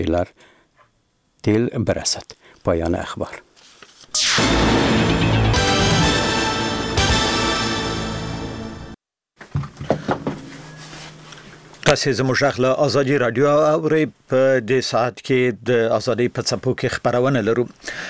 تیل برسد. پایان اخبار. تاسو زموږ غږ له ازادي رادیو اورئ. په دې ساعت کې د ازادي په څپو کې خبرونه لرو.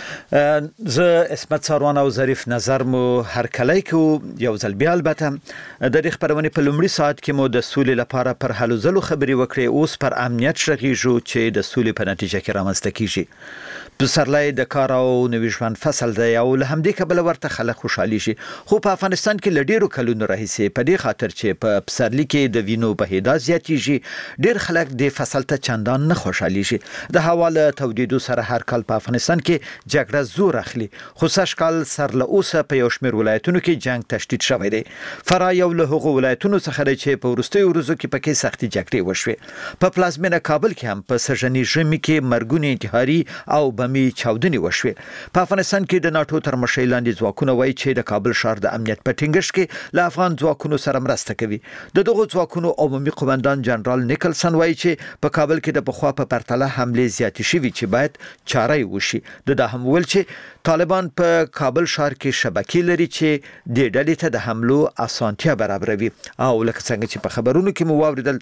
زه اسمت ساروان او ظریف نظر مو هر کله کو یو ځل بیا البته د دې خبرونه په لومړي ساعت کې مو د سولې لپاره پر هلو ځلو خبري وکړې. اوس پر امنیت شغیږو چې د سولې په نتیجه کې رامنځته کیږي. پسرلی د کار او نوي ژوند فصل دی او له همدې کبله ورته خلک خوشحالي شي. خو په افغانستان کې لډیرو کلونو راهیسې په دې خاطر چې په پسرلی کې د وینو بهیدا زیاتیږي ډیر خلک د فصل ته چندان نه خوشحالي شي. د حواله تودیدو سره هر کال په افغانستان کې جګړه زور اخلي. خو سږ کال سر له اوسه په یو شمېر ولایتونو کې جنگ تشدید شوی دی. فرا یو له هغو ولایتونو څخه دی چې په وروستیو ورځو کې پکې سختي جګړې وشوې. په پلازمینه کابل کې هم په سږني ژمي کې مرګونی انتحاري او بمي چاودنې وشوې. په افغانستان کې د ناتو تر مشرۍ لاندې ځواکونه وایي چې د کابل ښار د امنیت په ټینګښت کې له افغان ځواکونو سره مرسته کوي. د دغو ځواکونو عمومي قومندان جنرال نیکلسن وایي چې په کابل کې د پخوا په پرتله حملې زیاتې شوي چې باید چاره یې وشي. د هم ویل چې طالبان په کابل ښار کې شبکې لري چې د ډلې ته د حملو اسانتیا برابروي. او لکه څنګه چې په خبرونو کې مو واوریدل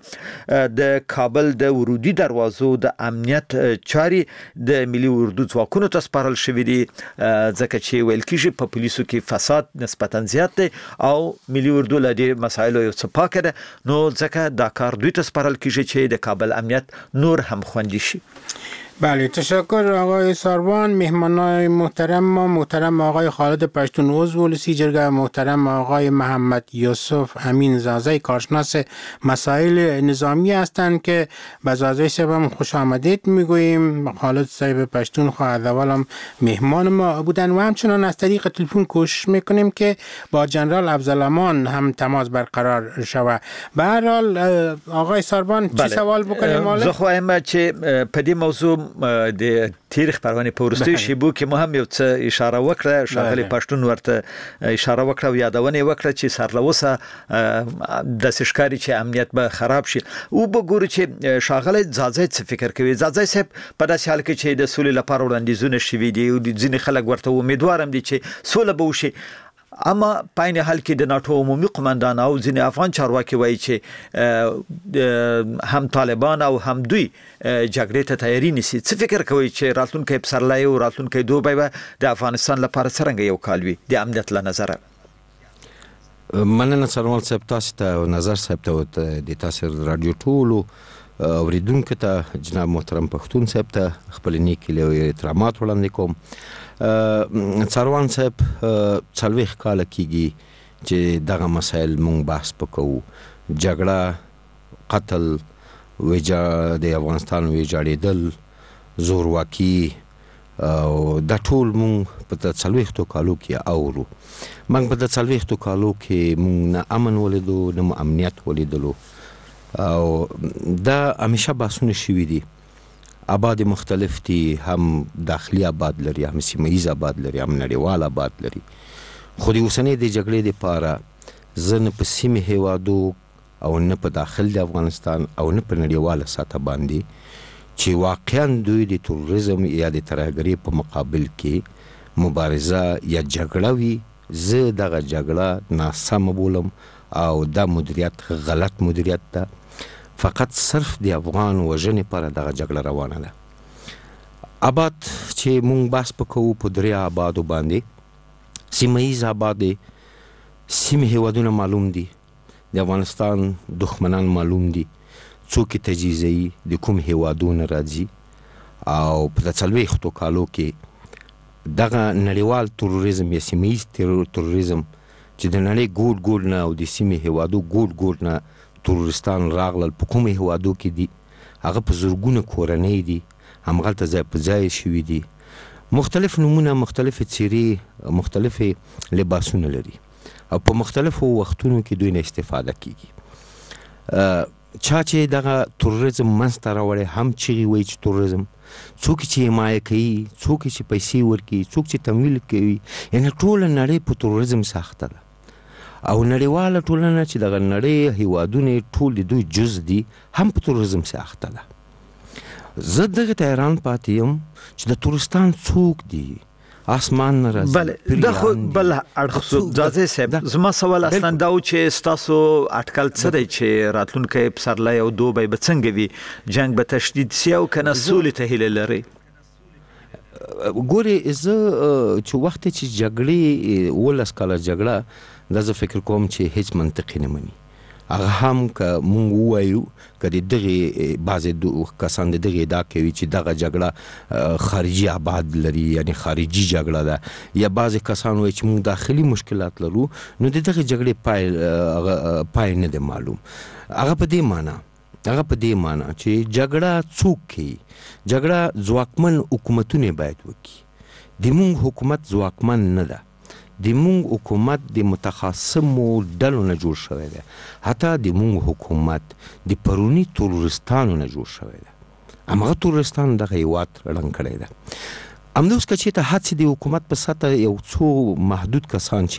د کابل د ورودي دروازو د امنیت چاري د ملي اردو ځواکونو ته سپارل شوې دي ځکه چې ویل کېږي په پولیسو کې فساد نسبتا زیات دی او ملي اردو له دې مسایلو یو څه پاکه ده. نو ځکه دا کار دوی ته سپارل کېږي چې د کابل امنیت نور هم خوندي شي. بله تشکر آقای ساروان. مهمانای محترم آقای خالد پشتون عضو ولسی جرگه، محترم آقای محمد یوسف امین زازی کارشناس مسائل نظامی هستند که به زازی صاحب هم خوش آمدید میگوییم. خالد صاحب پشتون از اول هم مهمان ما بودن و همچنان از طریق تلفن کوشش میکنیم که با جنرال افضلامان هم تماس برقرار شود. به هر حال آقای ساروان چی سوال بکنیم؟ زه خواهم چې په دې موضوع د تاریخ پروانه په ورستي شیبو کې مهم یو څه اشاره وکړه. شاغلی پښتون ورته اشاره وکړه او یادونه وکړه چې سرلوسه د سشکاري چې امنیت به خراب شي. او وګورو چې شاغلی زازی څه فکر کوي. زازی صاحب په داسې حال کې چې د سولې لپاره وړاندیزونه شوي دي او ځینې خلک ورته امیدوارم دي چې سوله به وشي. اما پاین حال کې د ناتو عمومي قومندان او ځینې افغان چارواکي وایي چې هم طالبان او هم دوی جګړې ته تیاری نیسي. څه فکر کوي چې راتلونکي پسرلی او راتلونکي دوبی به د افغانستان لپاره څنګه یو کال وي د امنیت له نظره؟ مننه سروال صاحب، تاسو ته نظر صاحب ته د تاسو رادیو ټولو اوریدونکو ته جناب محترم پښتون صاحب ته خپل نیکی له احترامات وړاندې کوم. سروان صاحب 40 کال کېږي چې دغه مسایل مونږ بحث وکړو. جګړه، قتل، د افغانستان ویجاړېدل، زورواکي او د ټول مونږ په 40 کالو کې اورو. مونږ په 40 کالو کې مونږ نه امن ولیدو نه امنیت ولیدلو او دا همیشه بحثونه شوي دي. آباد مختلف دي، هم داخلي آباد لري، هم سیمه‌ایز آباد لري، هم نړیوال آباد لري. خو د اوسنۍ د جګړې لپاره زه نه په سیمې هیوادو او نه په داخل د افغانستان او نه په نړیواله سطح باندې چې واقعا دوی د تروریزم یا د ترهګرۍ په مقابل کې مبارزه یا جګړه وي، زه دغه جګړه ناسمه بولم او دا مدیریت غلط مدیریت ده. فقط صرف د افغان وژنې لپاره دغه جګړه روانه ده. آباد چې مونږ بحث وکړو په 3 آبادو باندې، سیمه‌ایز آباد دی، سیمې هیوادونه معلوم دي، د افغانستان دښمنان معلوم دي، څوک تجهیزوي، د کوم هیوادونه راځي او په 40 کالو کې دغه نړیوال تروریزم یا سیمه‌ایز تروریزم چې د نړۍ ګوټ نه او د سیمې هیوادو ګوټ نه تروریستان راغلل په کومو هیوادو کې دي، هغه په زرګونه کورنۍ دي، همغلته ځای په ځای شوي دي، مختلف نمونه، مختلف څیرې، مختلف لباسونه لري او په مختلفو وختونو کې دوی نه استفاده کیږي. چا چې دغه تروریزم منځته راوړی هم چیغې وایي چې تروریزم، څوک چې حمایه کوي، څوک چې پیسې ورکوي، څوک چې تمویل کوي، یعنې ټوله نړۍ په تروریزم ساخته ده او نړیواله ټولنه چې دغه نړۍ هیوادونه ټول د دوی جز دي هم په تروریزم ساخته ده. زه دغه تهران پاتیم چې د تورستان څوک دي اسمان راځي بله دا خو بل اړخ ځاځي صاحب زما سوال اصلا دا و چې تاسو اټکل څه دی چې راتلونکي پسرلی او دوبی به څنګه وي جنگ به تشدید سی او کنه سولې ته هیله لري ګوري زه چې وخت چې جګړې ولس کاله جګړه دا زه فکر کوم چې هیڅ منطقي نه مني هغه هم که مونږ وایو که دغه بعضې کسان دغه ادعا کوي چې دغه جګړه خارجي ابعاد لري یعنی خارجي جګړه ده یا بعضې کسان وایي چې مونږ داخلي مشکلات لرو نو د دغه جګړې پای نه دی معلوم هغه په دې معنی چې جګړه څوک کوي جګړه ځواکمن حکومتونه باید وکړي د مونږ حکومت ځواکمن نه ده د مونږ حکومت د متخاصمو ډلو نه جوړ شوی دی حتی د مونږ حکومت د پروني تورستانو نه جوړ شوی دی هماغه تورستان دغه هیواد ړنګ کړی دی همداوس که چېرته هڅې د حکومت په سطح یو څو محدود کسان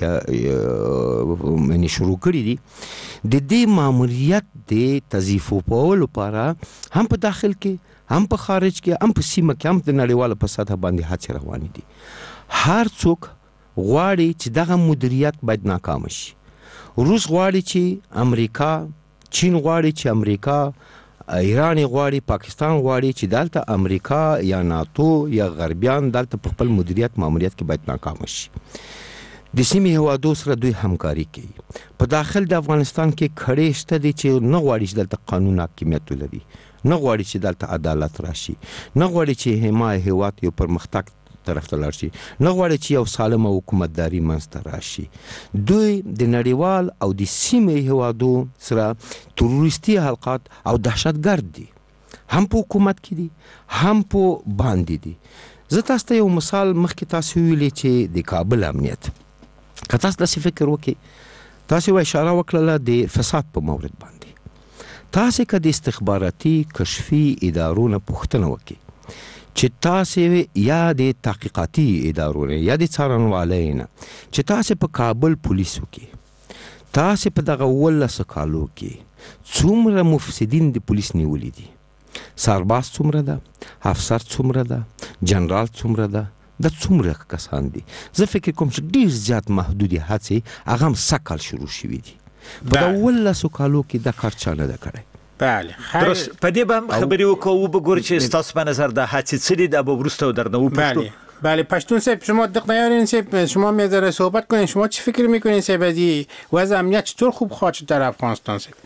چې شروع کړي دي د دې ماموریت د تضعیفولو لپاره هم په داخل کې هم په خارج کې هم په سیمه کې هم د نړیواله په سطح باندې هڅې روانې دي هر څوک غواړي چې دغه مدیریت باید ناکام شي روس غواړي چې امریکا چین غواړي چې امریکا ایران غواړي پاکستان غواړي چې دلته امریکا یا ناتو یا غربیان دلته په خپل مدیریت ماموریت کې باید ناکام شي د سیمې هیوادو سره دوی همکاري کوي په داخل د افغانستان کې کړۍ شته دي چې نه غواړي چې دلته قانون حاکمیت ولري نه غواړي چې دلته عدالت راشي نه غواړي چې حمایه هیواد یو پرمختګ طرف ته لاړ شي نه غواړي چې یو سالمه حکومتداري منځته راشي دوی د نړیوال او د سیمې هیوادو سره تروریستي حلقات او دهشتګرد دي هم په حکومت کې دي هم په باندې دي زه تاسو ته یو مثال مخکې تاسو ویلي چې د کابل امنیت که تاسو داسې فکر وکړئ تاسو یو اشاره وکړله د فساد په مورد باندې تاسو که د استخباراتي کشفي ادارو نه پوښتنه وکړئ چې تاسو یا د تحقیقاتي ادارو نه یا د څارنوالۍ نه چې تاسو په کابل پولیسو کې تاسو په دغه 18 کالو کې څومره مفسدین د پولیس نیولي دي سرباز څومره ده افسر څومره ده جنرال څومره ده د څومره کسان دي زه فکر کوم چې ډیر زیات محدودي هڅې هغه هم سکل شروع شوي دي په دغه 18 کالو کې د کار چا نه ده کړی بله درست په دې به خبرې وکړو وګورئ چې تاسو په نظر د هڅې څه دي د به وروسته درنه وپوښتو بله پشتون صاحب شما دق نیارین صاحب شما میذاره صحبت کنین شما چی فکر میکنین صاحب از وضع امنیت چطور خوب خواهد شد در افغانستان صاحب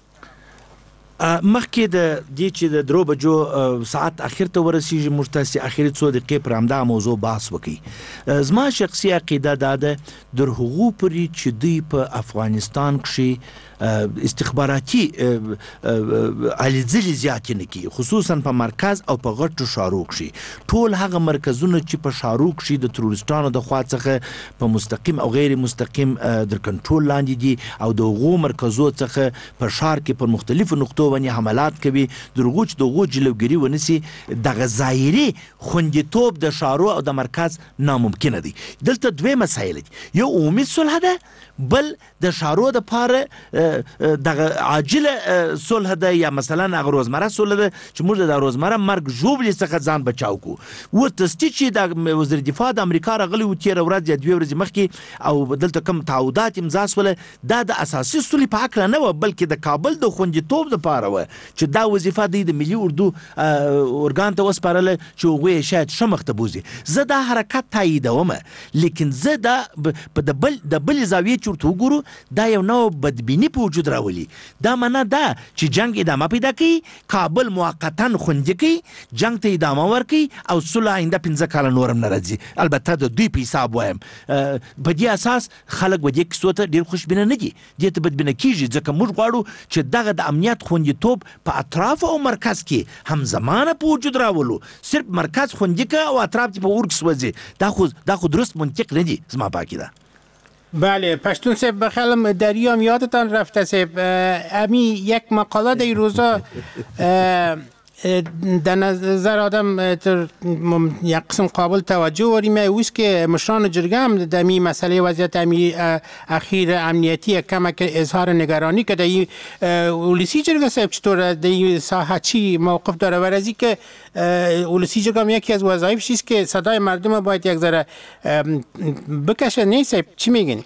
مخکې د دې چې د درو بجو ساعت اخر ته ورسیږي موږ تاسو اخري څو دقیقې پر همدا موضوع بحث وکړي زما شخصي عقیده دا ده در حقوق پرې چې دوی په افغانستان کې استخباراتي الیزلي زیات نه کی خصوصا په مرکز او په غټو شارو کې ټول هغه مرکزونه چې په شارو کې د تروریستانو د خوا څخه په مستقیم او غیر مستقیم در کنټرول لاندې دي او د غو مرکزو څخه په شار کې په مختلفو نقطو باندې حملات کوي درغوچ دغه جلوګری ونسی د ظاهري خوندیتوب د شارو او د مرکز ناممکن دي دلته دوه مسایل دي یو امید صلح ده بل د شارو د پاره د عاجله صلح ده یا مثلا هغه روزمره صلح ده چې موږ د روزمره مرګ جوړ څخه ځان بچاو کو و تستی چې د وزیر دفاع د امریکا راغلی و تیر ورځ یا دوه ورځې مخکې او دلته کوم تعهدات امضا سول دا د اساسي صلح په حق نه و بلکې د کابل د خوندیتوب د پاره و چې دا وظیفه د ملي اردو اورګان ته وسپارل چې هغه شاید شمخ ته بوزي زه دا حرکت تاییدوم لیکن زه دا د بل زاویه چورته وګورو دا یو نو بدبینی په وجود راولي دا معنا دا چې جنگ ادامه پیدا کوي کابل موقتا خوندي کوي جنگ ته ادامه ورکي او صلح آینده 15 کال نورم ناراضي البته د دوی په حساب وایم په دې اساس خلک و دې کیسوته ډیر خوشبینه نه دي دې ته بدبینه کیږي ځکه موږ غواړو چې دغه د امنیت خوندیتوب په اطراف او مرکز کې هم زمانه په وجود راولو صرف مرکز خوندي که او اطراف په ورکس وځي دا خو درست منطق نه دي زما پاکی ده بله پشتون صاحب بخیالم دریام یادتان رفته صاحب امی یک مقاله در روزا در نظر آدم یک قسم قابل توجه وریم اوست که مشران جرگه هم در می مسئله وضعیت اخیر امنیتی کمک اظهار نگرانی که در ولسی جرگه صاحب چطور در ساحه چی موقف داره؟ ورزی که ولسی جرگه هم یکی از وظایفش است که صدای مردم باید یک ذره بکشه. نیست چی میگین؟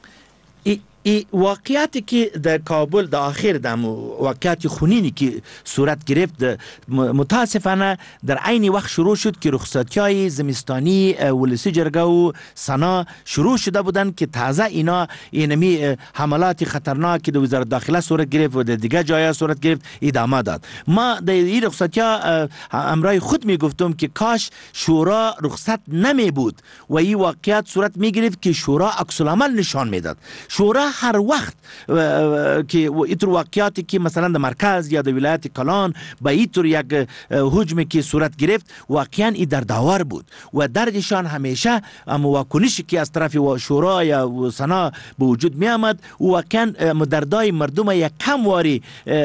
واقعیتی که در کابل در آخر در واقعیت خونینی که صورت گرفت متاسفانه در عین وقت شروع شد که رخصتی‌های زمستانی ولسی جرگه و سنا شروع شده بودند که تازه اینا اینمی حملات خطرناک که در وزارت داخله صورت گرفت و در دیگه جایا صورت گرفت ادامه داد. ما در این رخصتی‌ها امرای خود میگفتم که کاش شورا رخصت نمی بود و این واقعیت صورت می گرفت که شورا عکس العمل نشان میداد. شورا هر وقت که اینطور واقعیاتی که مثلا در مرکز یا در ولایت کلان با اینطور یک هجومی که صورت گرفت واقعا این در داور بود و دردشان همیشه واکنشی که از طرف شورا یا سنا به وجود می آمد واقعا دردای مردم یک کم واری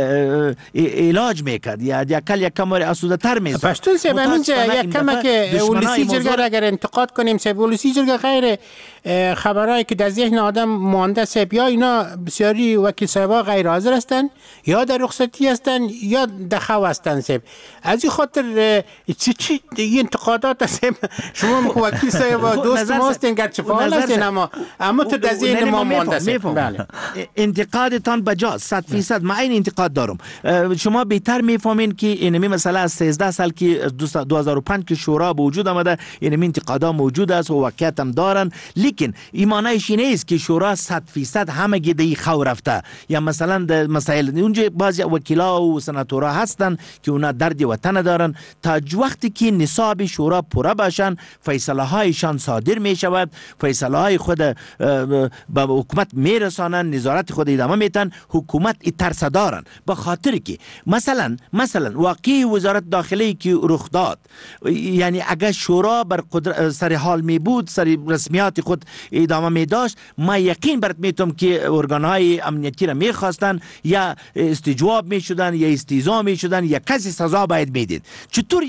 علاج میکرد یا یک کم واری آسوده تر می‌ساخت. پشتون سیب همینجا یک کم که ولسی جرگه را اگر انتقاد کنیم سیب ولسی جرگه غیر خبرهایی که در ذهن آدم مانده سیب یا اینا بسیاری وکیل صاحبا غیر حاضر هستن یا در رخصتی هستن یا دخو هستن سیب. از این خاطر چی انتقادات سیب شما وکیل صاحبا دوست ما هستین گرچه فعال هستین اما تو در ذهن ما مانده سیب. بله انتقادتان بجاست 100%. من این انتقاد دارم. شما بهتر میفهمین که اینمی مثلا از 13 سال که 2005 که شورا به وجود آمده اینمی انتقادا موجود است و واقعیت هم دارن، لیکن ایمانش نیست که شورا 100% همه گیده خو رفته یا مثلا در مسائل اونجا بعضی وکیلا و سناتورا هستن که اونا درد وطن دارن. تا وقتی که نصاب شورا پوره باشن فیصله هایشان صادر می شود، فیصله های خود به حکومت می رسانن، نظارت خود ادامه میتن، حکومت ترس دارن. به خاطر که مثلا واقعی وزارت داخله که رخ داد، یعنی اگر شورا بر سر حال می بود، سر رسمیات خود ادامه می داشت، ما یقین برات میتونم که ارگانهای امنیتی را میخواستن یا استجواب میشدن یا استیضاح میشدن یا کسی سزا باید میدید. چطور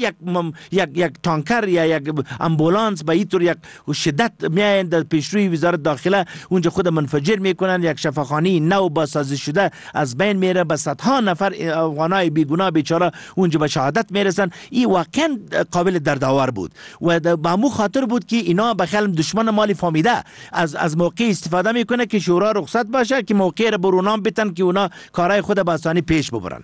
یک تانکر یا یک امبولانس با اینطور یک شدت میاین در پیشروی وزارت داخله اونجا خود منفجر میکنن، یک شفاخانه نو بازسازی شده از بین میره، به صدها نفر افغانای بیگناه بیچاره اونجا به شهادت میرسن. این واقعا قابل دردآور بود و به همون خاطر بود که اینا به خیال دشمن مالی فهمیده از موقع استفاده میکنه که شورا رخصت باشه که موقع را برونام بتن که اونا کارهای خود به آسانی پیش ببرن.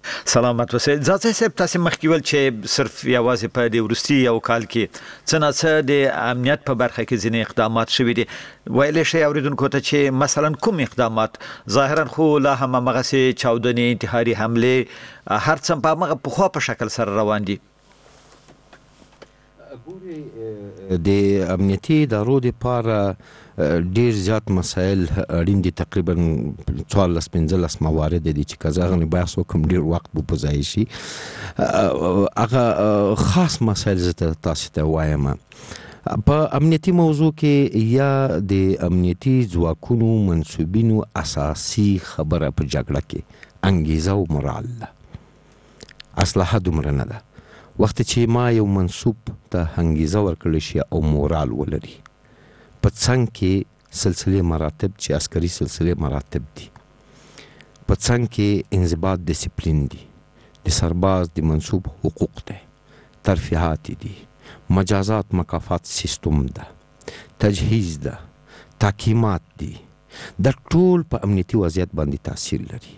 سلامت اوسئ. ځکه صاحب تاسو مخکې ویل چې صرف یوازې په دې وروستي یو کال کې څه نه څه د امنیت په برخه کې ځینې اقدامات شوي دي. ویلی شئ اوریدونکو ته چې مثلا کوم اقدامات؟ ظاهرا خو لا هم همغسې چاودنې، انتحاري حملې هر څه په همغه پخوا په شکل سره روان دي. د امنیتي ادارو دپاره ډیر زیات مسایل اړین دي. تقریبا 14-15 موارد دي چې که زه هغه بحث وکړم ډیر وخت به په ځای شي. هغه خاص مسایل زه تاسو ته وایم. په امنیتي موضوع کې یا د امنیتي ځواکونو منصوبینو اساسي خبره په جګړه کې انګیزه او مورال ده. اسلحه دومره نه ده. وخت چې ما یو منصوب ته انګیزه ورکړل شي او مورال ولري، په څنګ کې سلسله مراتب چې عسکري سلسله مراتب دي، په څنګ کې انضباط ډیسپلین دي، د سرباز د منصوب حقوق ده، ترفیحات دي، مجازات مکافات سیستم ده، تجهیز ده، تحکیمات دي، د ټول په امنیتي وضعیت باندې تاثیر لري.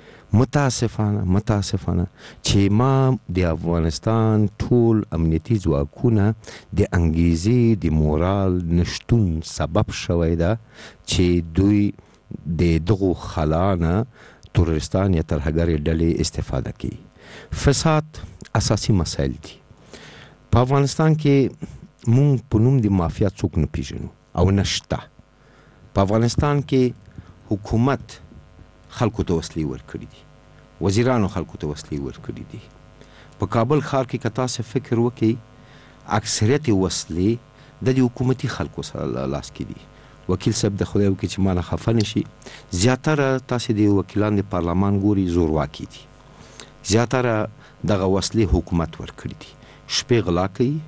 متاسفانه چې ما د افغانستان ټول امنیتي ځواکونه د انګیزې د مورال نشتون سبب شوی ده چې دوی د دغو خلانه تروریستان یا ترهګرې ډلې استفاده کوي. فساد اساسي مسایل دي. په افغانستان کې مونږ په نوم د مافیا څوک نه پیژنو او نشته. په افغانستان کې حکومت خلکو ته وسلې ورکړي دي، وزیرانو خلکو ته وسلې ورکړي دي. په کابل ښار کې که تاسو فکر وکړئ اکثریت وسلې د دې حکومتي خلکو سره لاس کې دي. وکیل صاحب د خدای وکړي چې ما نه خفه نه شي، زیاتره تاسو د وکیلان د پارلمان ګوري زورواکي دي، زیاتره دغه وسلې حکومت ورکړي دي. شپې غلا کوي،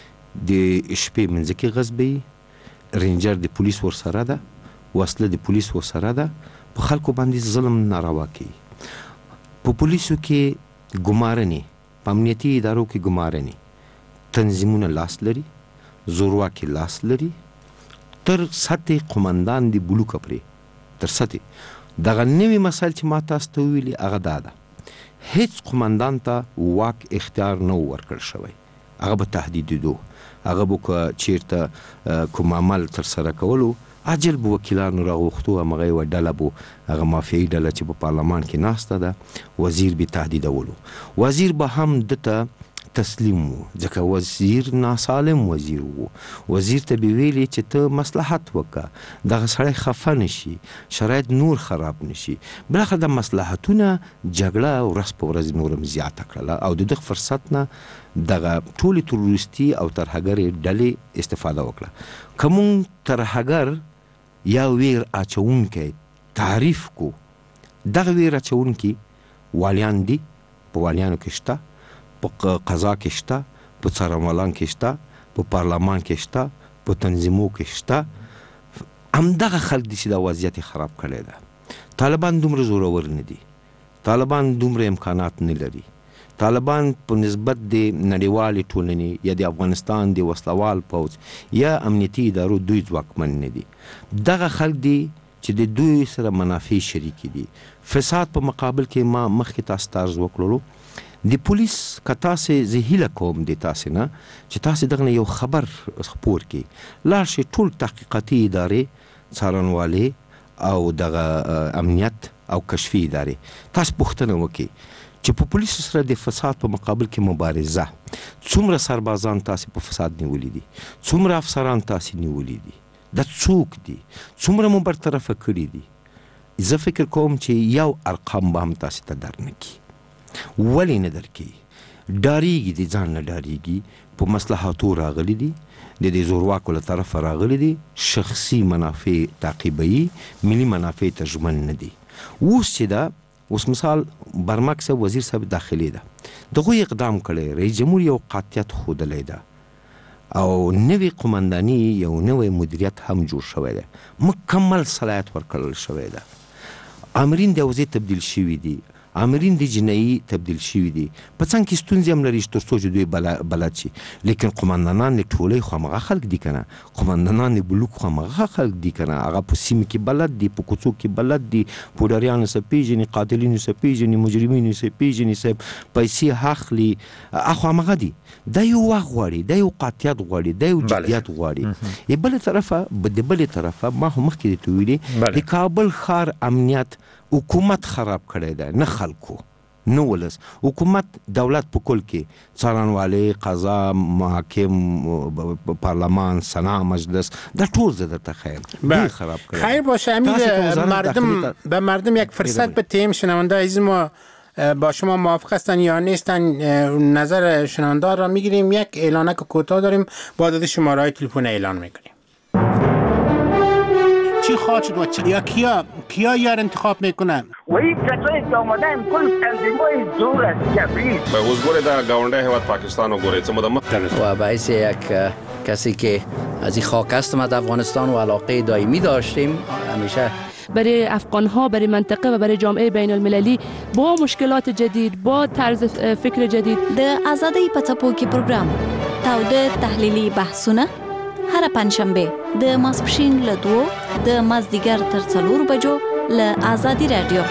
د شپې منځ کې غصبوي، رینجر د پولیس ورسره ده، وسله د پولیس ورسره ده، په خلکو باندې ظلم ناروا کوي. په پولیسو کې ګمارنې، په امنیتي ادارو کې ګمارنې، تنظیمونه لاس لري، زورواکي لاس لري، تر سطح قمندان دی بلوکه پرې، تر سطح دغه نوي مسایل چې ما تاسو ته ویلي هغه دا ده، هیڅ قمندان ته واک اختیار نه ورکړل شوی، هغه به تهدیدېدو، هغه به چیرته کوم عمل ترسره کولو عاجل به وکیلانو راغوښتو، همغه یوه ډله به هغه مافیایي ډله چې په پارلمان کې ناسته ده وزیر به تهدیدولو. وزیر به هم دته تسلیم وو، ځکه وزیر ناسالم وزیر وو. وزیر ته به ویلي چې ته مصلحت وکړه، دغه سړی خفه نشي، شرایط نور خراب نشي. بلاخره د مصلحتونه جګړه ورځ په ورځ نورم زیاته کړله او د دغه فرصت نه دغه ټولې تروریستي او ترهګرې ډلې استفاده وکړه. که مونږ ترهګر یا ویر اچونکی تعریف کو، دغه ویر اچونکي والیان دي، په والیانو کې شته، په قضا کې شته، په څارنوالان کې شته، په پارلمان کې شته، په تنظیمو کې شته. همدغه خلک دي چې دا وضعیت خراب کړی ده. طالبان دومره زورور نه دي، طالبان دومره امکانات نه لري، طالبان په نسبت د نړیوالې ټولنې یا د افغانستان د وسلوال پوځ یا امنیتي ادارو دوی ځواکمن نه دي. دغه خلک دي چې د دوی سره منافع شریکې دي. فساد په مقابل کې ما مخکې تاسو ته عرض وکړلو، د پولیس که تاسې زه هیله کوم د تاسې نه چې تاسې دغه نه یو خبر خپور کړي، لاړ شئ ټول تحقیقاتي ادارې، څارنوالې او دغه امنیت او کشفي ادارې، تاسو پوښتنه وکړئ چې په پولیسو سره د فساد په مقابل کې مبارزه، څومره سربازان تاسې په فساد نیولي دي، څومره افسران تاسې نیولي دي، دا څوک دي، څومره مو برطرفه کړي دي. زه فکر کوم چې یو ارقام به هم تاسې ته در نه کړي. ولې نه در کوي؟ ډارېږي، د ځان نه ډارېږي، په مصلحاتو راغلي دي، د دې زورواکو له طرفه راغلي دي، شخصي منافع تعقیبوي، ملي منافع ته ژمن نه دي. اوس چې دا اوس مثال برمک صاحب وزیر صاحب داخلي ده، دغه اقدام کړی، رئیس جمهور یو قاطعیت ښودلی ده او نوی قمنداني یو نوی مدیریت هم جوړ شوی دی، مکمل صلاحیت ورکړل شوی ده. آمرین د اوضاع تبدیل شوي دي، آمرین د جنایي تبدیل شوي دي، په څنګ کې ستونزې هم لري تر څو چې دوی بلد شي، لیکن قمندانان د ټولۍ خو همغه خلک دي که نه، قمندانان د بلوک خو همغه خلک دي که نه، هغه په سیمې کې بلد دي، په کوڅو کې بلد دي، پوډریانو څه پېژني، قاتلینو څه پېژني، مجرمینو څه پېژني، صاحب پیسې اخلي، خو همغه دي. دا یو وخت غواړي، دا یو قاطعیت غواړي، دا یو جدیت غواړي. بلې طرفه د بلې طرفه ما خو مخکې درته ویلي، د کابل ښار امنیت حکومت خراب کړی دی، نه خلکو، نه ولس. حکومت دولت په کل کې څارنوالۍ، قضا، محاکم، پارلمان، سنا، مجلس، دا ټول زه درته خیر دوی خراب کړی. خیر باشه امیر، به مردم یک فرصت بدیم. شنونده عزیز ما با شما موافق هستن یا نیستن؟ نظر شنونده را میگیریم. یک اعلانک کوتاه داریم، با داده شماره‌های تلفن اعلان میکنیم. چی خواهد شد و یا کیا یار انتخاب میکنن؟ و این کسایی که آمدن کل تنظیم‌های دور از جبری به حضور در گاونده حیوات پاکستان و گوریت و باعث یک کسی که از این خاک هستم از افغانستان و علاقه دائمی داشتیم همیشه برای افغان‌ها، برای منطقه و برای جامعه بین المللی با مشکلات جدید، با طرز فکر جدید. د آزادۍ په څپو کې پروګرام تاوده تحلیلي بحثونه هر پنځشنبه د ماسپښین له 2 د مازدیګر تر 4 بجو له آزادی رادیو.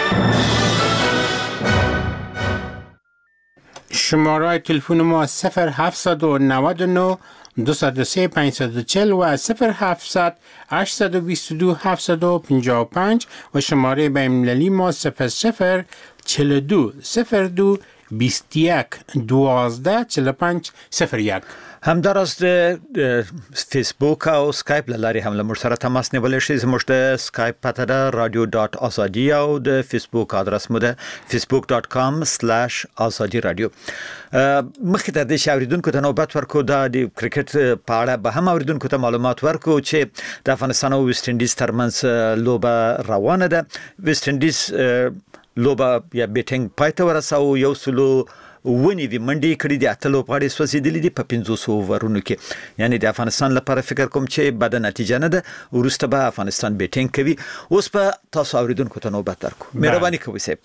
شماره تلفن ما 0799 203 540 و 0700 822 755 و شماره بین‌المللی ما 00 42 02 21 12 45 01. همداراز د فیسبوک او سکایپ لاري هم له موږ سره تماس نیولای شئ. زموږ د سکایپ پته ده radio.azadi او د فیسبوک ادرس مو ده facebook.com/azadi-radio. مخکې ته د شاوریدونکو ته نوبت ورکو د کرکټ په اړه به هم اوریدونکو ته معلومات ورکو چې د افغانستان او ویسټ انډیز ترمنځ لوبه روانه ده. ویسټ انډیز لوبه یا بیټینګ پای ته ورساو، 1 ونی وی منډي کړي دي اتلو پاړې سوځېدلې دي په 500 اوورونو کې یعنی د افغانستان لپاره فکر کوم چې بد نتیجه نه ده ورسته به افغانستان بیټینګ کوي اوس په تاسو اوریدونکو ته نوبت درکو مهرباني کوئ سیب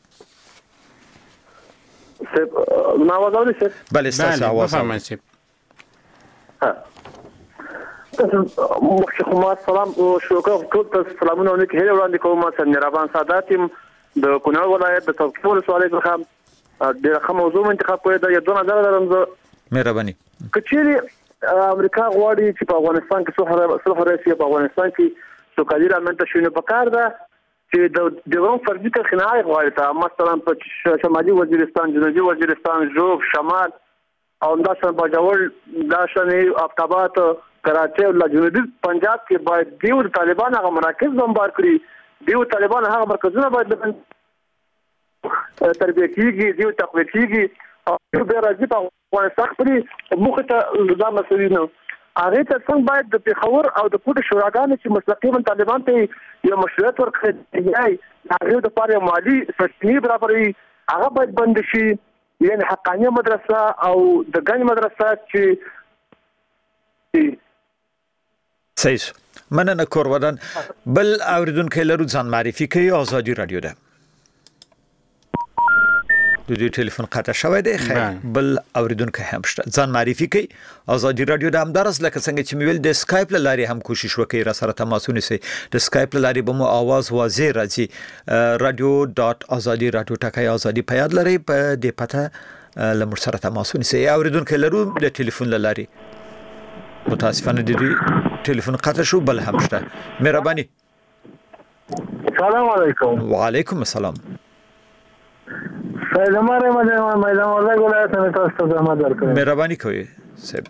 نواز اوري سیب بله تاسو आवाज بفرمایئ سیب مخکې سلام او شکر ټول ته سلامونه ونکړي هله وړاندې کوم چې مهربان سادات د کونړ ولایت د توکل ولسوالۍ څخه د کوم موضوع انتخاب کړی دا 2000 درم مهرباني کچېری امریکا غواړي چې په افغانستان کې صلح راشي په افغانستان کې سوکالي رامنځته شي نو پکار ده چې د دغه فرضي خنای غواړي ته مثلا په شمالي وزیرستان جنوبي وزیرستان جوب شمال او داسې باجوړ داسې افغانات کراچي او جنوبي پنجاب کې باید دیو طالبان هغه مراکز بمبار کړي دیو طالبان هغه مرکزونه باید تربیه کیږي دیو تقویه کیږي او به راځي په افغانستان کې مخه ته نظام مسوي نه هغه ته څنګه باید د پیښور او د کوټ شوراګانو چې مستقیما طالبان ته یو مشروعیت ورکړي دی هغه د پاره مالی سرچینې برابرې هغه باید بند شي یعنی حقانیه مدرسه او د ګڼ مدرسه چې صحیح مننه کورودان بل اوریدونکو لرو ځان معرفي کوي آزادي رادیو ده د دې ټلیفون قطع شوی دی خیر بل اوریدونکو هم شته ځان معرفي کوي آزادي رادیو د همدارس لکه څنګه چې مویل د اسکایپ لاري هم کوشش وکړي را سره تماس ونیسي د اسکایپ لاري به مو आवाज واضح راځي radio.azadi.radio ټکای ازادي په یاد لري په دې پته لمر سره تماس ونیسي اوریدونکو لرو د ټلیفون لاري متاسفانه د ټلیفون قطع شو بل هم شته مهرباني سلام علیکم وعلیکم السلام سلاماره مېدان ولای ولایت نه تاسو ته زما درکړم مهرباني کوئ صاحب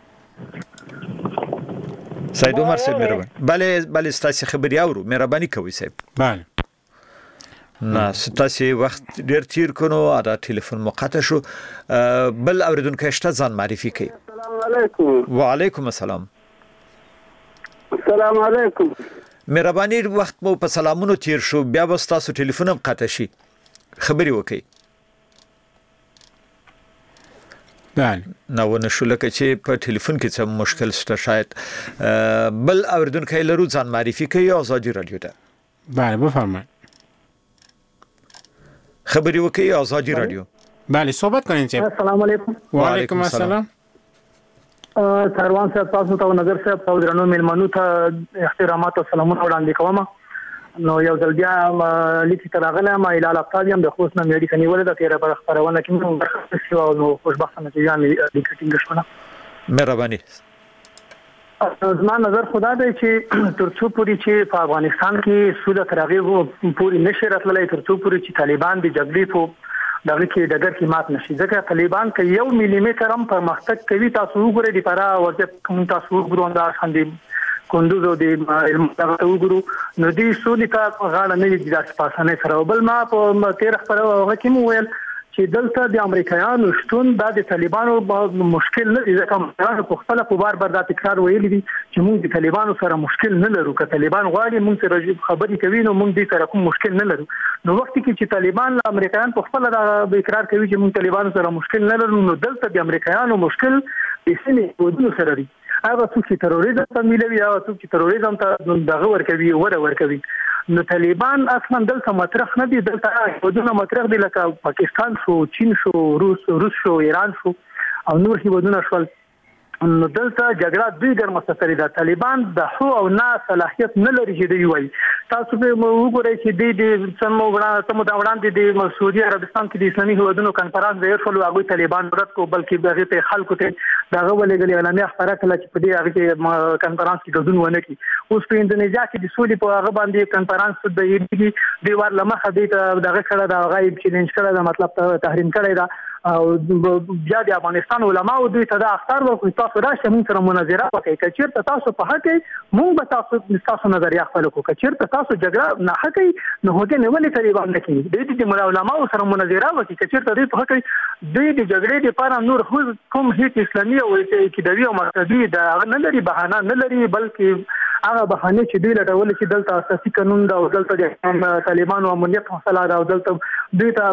سید عمر صاحب مهرباني بله ستاسو خبري اورو مهرباني کوئ صاحب بله نه ستاسو وخت ډیر تیر کونو دا ټلیفون مقطع شو بل اوریدونکو شته ځان معرفي کوي السلام علیکم وعلیکم السلام السلام علیکم مهرباني وخت مو په سلامونو تیر شو بیا به تاسو ټلیفون هم قطع شي خبري وکي بله نو نشو لکه چې په ټلیفون کې څه مشکل شته شاید بل اوریدونکو لرو ځان معرفي کوي آزادي رادیو ده بله بفرمایئ خبري وکي آزادي رادیو بله صحبت کنین صاحب السلام علیکم وعلیکم السلام سروان صاحب تاسو ته نظر صاحب تاسو درنو ملمنو ته احترامات او سلامونه وړاندې کوم نو یو ځل بیا لیکي تراغله ما اله الاقتصادیم د خوښ نه مېډي کني ولې د تیر پر خبرونه کې موږ برخه شو او خوشبختانه چې یان لیکټینګ شونه مهرباني زما نظر خدا دی چې ترڅو پوری چې په افغانستان کې سود ترغیب پوری نشي راتللی ترڅو پوری چې طالبان د جګړې په دغه کې دګر کې مات نشي ځکه طالبان کې 1 ملي متر هم پرمختګ کوي تاسو وګورئ د پاره ورته کوم تاسو وګورئ انداز باندې کندوز د علم دغه وګورو نو دې سولې ته غاړه نه دي د پاسانه سره بل ما په تیر خبره هغه کې مو ویل چې دلته د امریکایانو شتون د طالبانو مشکل نه دي ځکه امریکایانو په خپل په بار دا تکرار ویلي دي چې موږ د طالبانو سره مشکل نه لرو که طالبان غواړي موږ سره خبرې کوي نو موږ دې سره کوم مشکل نه لرو نو وخت کې چې طالبان امریکایان په خپل دا اقرار کوي چې موږ طالبانو سره مشکل نه لرو نو دلته د امریکایانو مشکل د سیمې ودونو سره دی هغه څوک چې تروریزم ته ملوي هغه څوک چې تروریزم ته دغه ورکوي ورکوي نو طالبان اصلا دلته مطرح نه دي دلته ودونه مطرح دي لکه پاکستان شو چین شو روس شو ایران شو او نور هیوادونه شول نو دلته جګړه دوی ګرمه ستري ده طالبان د حو او نه صلاحیت نه لري چې دی وایي تاسو به وګورئ چې د څنګه دا وړاندې د سعودي عربستان کې د اسلامي هیوادونو کانفرنس ډیر شول هغه طالبان رد کو بلکې هغه ته خلکو ته داغه ولګلې اعلامیه خبره کړه چې په دې هغه کې کانفرنس کې ګډون ونه کړي اوس په اندونیزیا کې د سولې په هغه باندې کانفرنس د یوې دیوار لمخه د دغه کړه د غایب چیلنج کړه د مطلب تحریم کړی دا او بیا د افغانستان علماء دوی ته دا اختار ورکړي تاسو راشه موږ سره مناظره وکړئ که چیرته تاسو په حق موږ به تاسو نظریه خپل کوو که چیرته تاسو جګړه نه حق نو هغه نه ولې طالبان نه کوي د علماء سره مناظره وکړي که چیرته دوی په حق دوی د جګړې لپاره نور کوم هیڅ اسلامي او کیدوي او مرکزي دا نه لري بهانه نه لري بلکې هغه بهانه چې دوی لټول چې دلته اساسي قانون دا او دلته د طالبانو امنیت حاصله دا او دلته دوی ته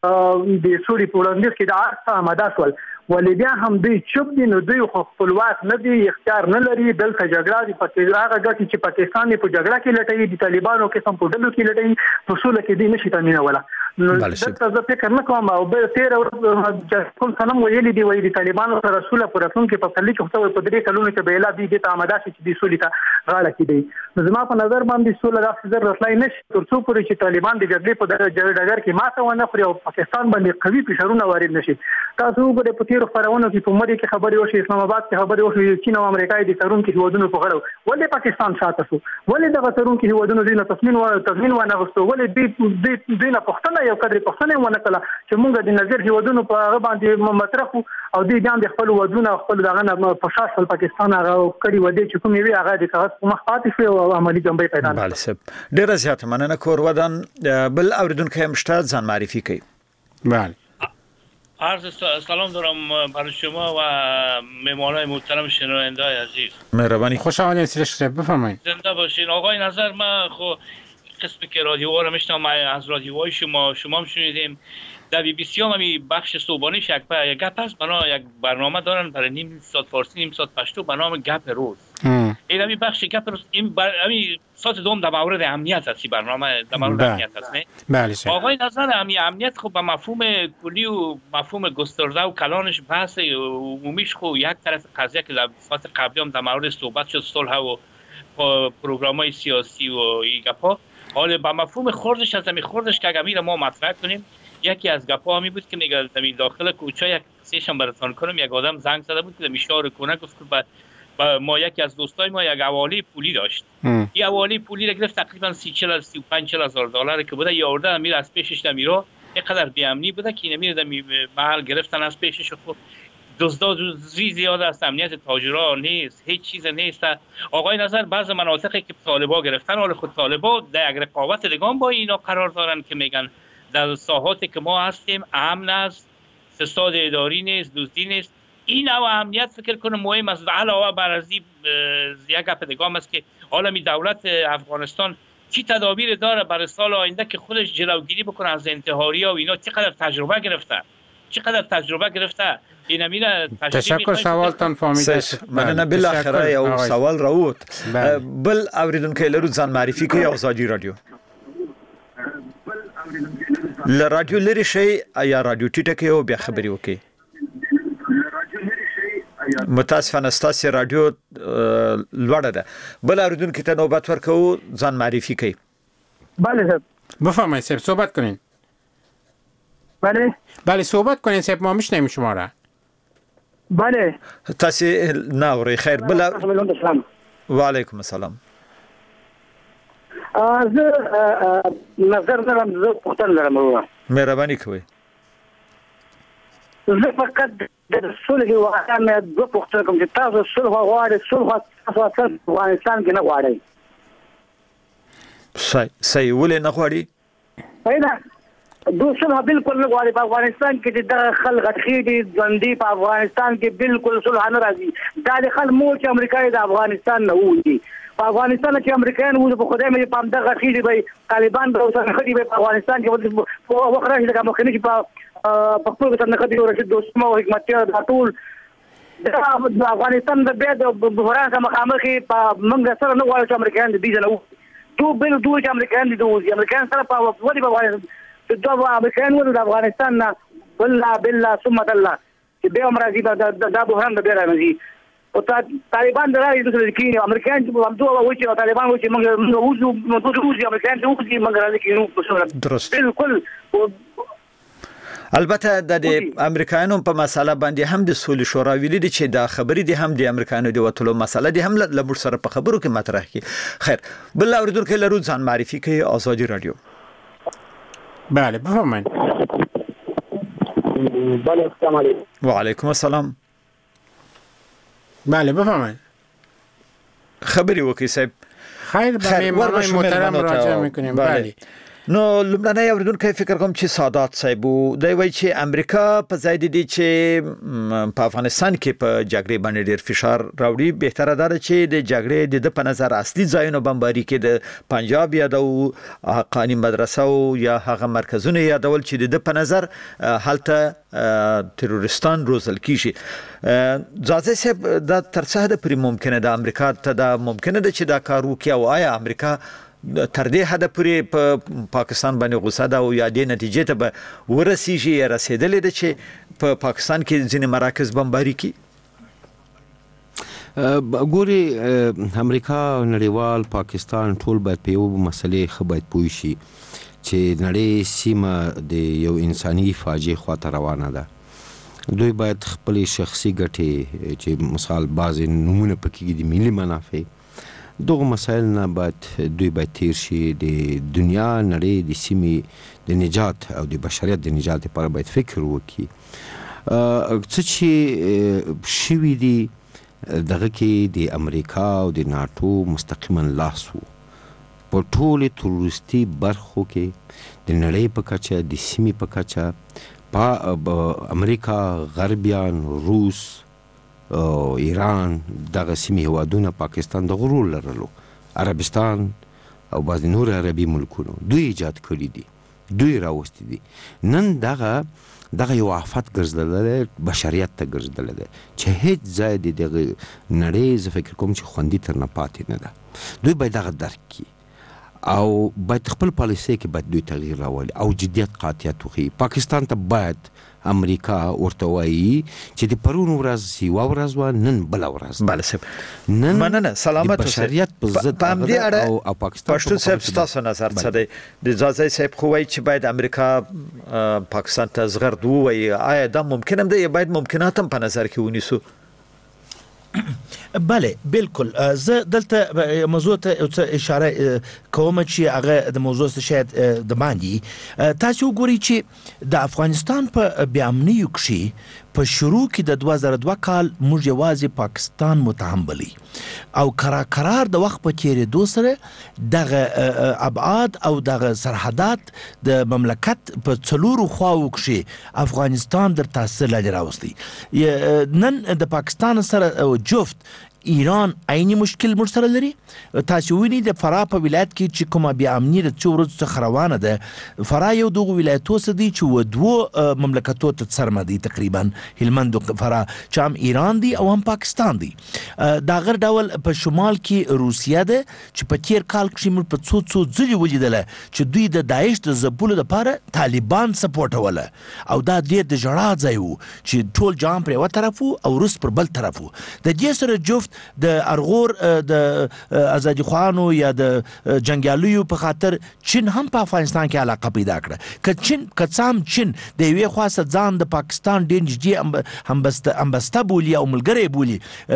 د سوري پوړاندیز کې د ارث آماده شول ولې بیا هم دوی چوپ دي نو دوی خپلواک نه دي اختیار نه لري دلته جګړه دي پکې هغه ګټي چې پاکستان په جګړه کې لټوي د طالبانو کې سم په ډلو کې لټوي په ټول کې دي نشي تامینوله نو دلته زه فکر نه کوم او به تیر کوم سنم ویلي دی وایي د طالبانو سره رسول پر رسول کې په خلیج خو په درې کلونو کې به اله دي د آماده شي چې د سولې ته غاړه کیدي نو زما په نظر باندې سولې راځي رسلای نشي ترڅو پورې چې طالبان د جګړې په ډګر کې ماته ونه خوري او پاکستان باندې قوي فشارونه وارد نشي تاسو وګورئ په تیر خبرونه کې په مری کې خبرې وشي اسلام آباد کې خبرې وشي چین او امریکا د ترون کې هیوادونو په غړو ولې پاکستان شاته شو ولې د ترون کې هیوادونو دینه تضمین ونه غوښتو ولې دینه پښتنه یو قدر پښتنه ونه کړه چې موږ د نظر هیوادونو په هغه باندې مطرح او دې ځان د خپل ودونه خپل دغه په شاش پاکستان هغه کړي ودی چې کومې وی هغه د کاغذ په مخ پاتې شو او عملی جنبې پیدا بله سب ډیر زیات مننه کور ودان بل اوریدونکو مشتاق ځان معرفی کړي بله عرض سلام دارم برای شما و مهمانان محترم شنونده‌های عزیز. مهربانی. خوش آمدید سرش بفرمایید. زنده باشین. آقای نظر من خب قسمی که رادیوها رو میشنم از رادیوهای شما هم شنیدیم در بی بی سی هم بخش صبحانه یک گپ هست بنا یک برنامه دارن برای نیم ساعت فارسی نیم ساعت پشتو به نام گپ روز. این بخش گپ روز این ساعت دوم در مورد امنیت هستی برنامه در مورد امنیت هست نه؟ بله. آقای نظر امنیت خب به مفهوم کلی و مفهوم گسترده و کلانش بحث عمومیش خب یک طرف قضیه که در ساعت قبلی هم در مورد صحبت شد صلح و پروگرام‌های سیاسی و این گپا حالا به مفهوم خردش از زمین خردش که اگر ما مطرح کنیم یکی از گپا همی بود که میگه زمین داخل کوچه یک سیشم براتون کنم یک آدم زنگ زده بود که میشار کنه گفت که ما یکی از دوستای ما یک حواله پولی داشت این حواله پولی را گرفت تقریبا 35 هزار دلار که بوده یارده امیر از پیشش نمیرو اینقدر بی‌امنی بوده که نمیره در محل گرفتن از پیشش خود دزدی زیاد است امنیت تاجرها نیست هیچ چیز نیست آقای نظر بعض مناطقی که طالبا گرفتن حال خود طالبا در یک رقابت لگام با اینا قرار دارن که میگن در ساحاتی که ما هستیم امن است فساد اداری نیست دزدی نیست این نوع امنیت فکر کنم مهم است علاوه بر از یک گپ دیگه است که عالمی دولت افغانستان چی تدابیر داره برای سال آینده که خودش جلوگیری بکنه از انتحاری‌ها و اینا چقدر تجربه گرفته این امیر تشکر سوالتان فهمیده مننه بالاخره یو سوال راوت بل اوریدونکو لرو ځان معرفي کوي آزادي رادیو ل رادیو لري شي یا رادیو ټیټه کې او بیا خبري وکي متاسفانه ستاسو رادیو لوړه ده بل اوریدونکو ته نوبت ورکو ځان معرفي کوي بله صاحب بفرمایید صاحب صحبت کنین بله صحبت کنین صاحب ما میشنیم شما را بله تاسو ناوري خیر بل و علیکم السلام زه نظر لرم زه پوښتنه لرم مهرباني کوئ زه فقط د صلح واقعا مې دوه پوښتنه کوم چې تاسو صلح غواړئ صلح تاسو افغانستان کې نه غواړئ صحیح ولې نه غواړئ پیدا دو صلح بالکل نه غواړي په افغانستان کې د خلک غټخېدي ژوندي په افغانستان کې بالکل صلح نه راځي دا د خلک مو چې امریکا د افغانستان نه وځي په افغانستان کې امریکایان وو په خدای مې په دغه غټخېدي به طالبان به اوسه خېدي په افغانستان کې په وخت راځي دغه مخکنی چې په خپل څنګه خېدي او رشید دوستمو او حکمت دا ټول د افغانستان د بیا د بحران سره مخامخ په منګ سره نه غواړي چې امریکایان د دې نه تو بل دوه چې امریکایان دي دوی امریکایان سره په ودی په افغانستان دغه امریکایان ول د افغانستان نه بالله ثم الله چې به امراضي دا بحران به راځي او طالبان درای د سړي امریکایان چې هم دوه وایي چې طالبان وایي چې موږ وځو امریکایان چې وځي موږ راځي کې نو بالکل البته د امریکایانو په مسله باندې هم د سولې شورا ویلي دي چې دا خبرې دي هم د امریکایانو د وټلو مسله دي هم له موږ سره په خبرو کې مطرح کی خیر بل اوریدونکو لرو ځان معرفي کوي آزادي رادیو بله بفرمایید بله السلام علیکم و علیکم السلام بله بفرمایید خبری وکي صاحب خیر به مهمانان محترم راجع میکنیم بله نو لمړنۍ اوریدونکو فکر کوم چې سادات صاحب دی وایي چې امریکا په ځای د دې چې په افغانستان کې په جګړې باندې ډېر فشار راوړي بهتره ده چې د جګړې د په نظر اصلي ځایونو بمباري کې د پنجاب یا د حقانی مدرسو یا هغه مرکزونه یادول چې د په نظر هلته تروریستان روزل کیږي ځاځي صاحب دا ترڅه د پرې ممکنه ده امریکا ته دا ممکنه ده چې دا کار وکړي او آیا امریکا تر دې حد پورې په پاکستان باندې غوسه ده او یا د نتیجې ته به ورسیږي یا رسیدلې ده چې په پاکستان کې ځینې مراکز بمباري کی ګوري امریکا نړیوال پاکستان ټول باید په یو مسلې خبرې پوي شي چې نړۍ سیمه د یو انساني فاجعه خواته روانه ده دوی باید خپل شخصي ګټې چې مثال بعض نمونه پکې دي ملي منافع دغه مسایل نه باید دوی باید تیر شي د دنیا نړۍ د سیمې د نجات او د بشریت د نجات لپاره باید فکر وکړي څه چې شوي دي دغه کې د امریکا او د ناتو مستقیما لاس وو په ټولې تروریستي برخو کې د نړۍ په کچه د سیمې په کچه په امریکا غربیان روس ایران دغه سیمې هیوادونه پاکستان د غرور لرلو عربستان او بعض نور عربي ملکونو دوی ایجاد کړي دي دوی راوستي دي نن دغه یو آفت ګرځېدلی بشریت ته ګرځېدلی دی چې هیڅ ځای د دغه نړۍ زه فکر کوم چې خوندي تر نه پاتې نه ده دوی باید دغه درک کړي او باید خپل پالیسۍ کې باید دوی تغییر راولي او جدیت قاطعیت وښیي پاکستان ته باید امریکا ورته وایي چې د پرون ورځ یوه ورځ وه نن بله ورځ بله صاحب مننه سلامت بشریت په ضد په همدې اړه پښتون صاحب ستاسو نظر څه دی د ځاځي صاحب خو وایي چې باید امریکا پاکستان ته زغرد ووایي آیا دا ممکن هم دی یا باید ممکنات هم په نظر کې ونیسو بله بالکل زه دلته موضوع ته اشاره کوم چې هغه د موضوع څخه شاید د باندې تاسو وګورئ چې د افغانستان په بیا امنیو کې په شروع کې د 2002 کال موږ یوازې پاکستان متهم بلی او قرار د وخت په تیریدو سره دغه ابعاد او دغه سرحدات د مملکت په څلورو خواو کې افغانستان در تاثیر لاندې راوستي نن د پاکستان سره جفت ایران عیني مشکل مرسره لري تاسو وینئ د فراه په ولایت کې چې کومه بیا امنیت د څو ورځې څخه روانه ده فراه یو دغه ولایتو څخه دی چې دوه مملکتو ته څرمه دي تقریبا هلمند او فراه چې هم ایران دی او هم پاکستان دی دا غیر ډول په شمال کې روسیه ده چې په تیر کال کې موږ په څو ځلې ولیدله چې دوی د داعش د ځپلو لپاره طالبان سپورټوله او دا ډېر د ژړا ځای و چې ټول جام پر یوه طرف او روس پر بل طرف و د دې سره جفت د ارغور د آزادي خوانو یا د جنگیالیو په خاطر چین هم په افغانستان کې علاقه پیدا کړه که څام چین د یوې خوا ځان د پاکستان ډېر نږدې همبسته بولي او ملګری بولي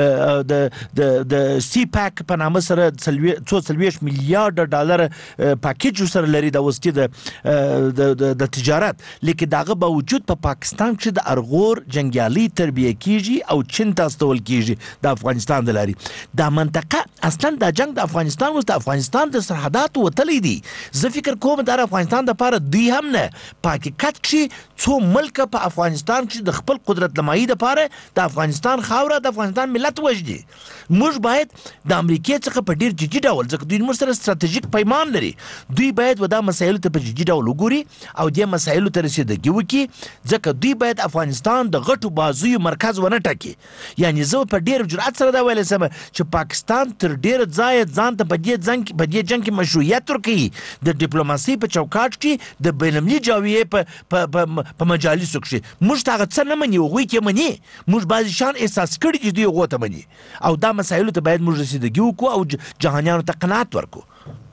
د سی پاک په نامه سره 40 میلیارډ ډالر پاکیج سره لري د وسیله د تجارت لیکن دغه باوجود په پاکستان کې د ارغور جنگیالي تربیه کیږي او چین ته استول کیږي د افغانستان د لاري دا منطقه اصلا د جنگ د افغانستان او د افغانستان د سرحدات وتلې دي زه فکر کوم د افغانستان د لپاره دوی هم نه پاکستان کې څو ملک په افغانستان کې د خپل قدرت لمایي د لپاره د افغانستان خاوره د افغانستان ملت وجدي موږ باید د امریکا څخه په ډیر جدي ډول ځکه دوی موږ سره ستراتیژیک پیمان لري دوی باید ودا مسایل ته په جدي ډول وګوري او د مسایلو ته رسیدګي وکړي ځکه دوی باید افغانستان د غټو بازوی مرکز ونه ټاکي یعنی زه په ډیر جرأت سره دا ویل سم چې پاکستان تر ډیر ځای ځان ته په دې جنگ کې مشروعیت ورکړي د ډیپلوماسي په چوکاټ کې د بینالمللي جاویې په مجالسو کې موږ هغه څه نه مني هغوی کې مني موږ بعضې شیان احساس کړي چې دوی هغو ته مني او دا مسایلو ته باید موږ رسیدګي وکړو او جهانیانو ته قناعت ورکړو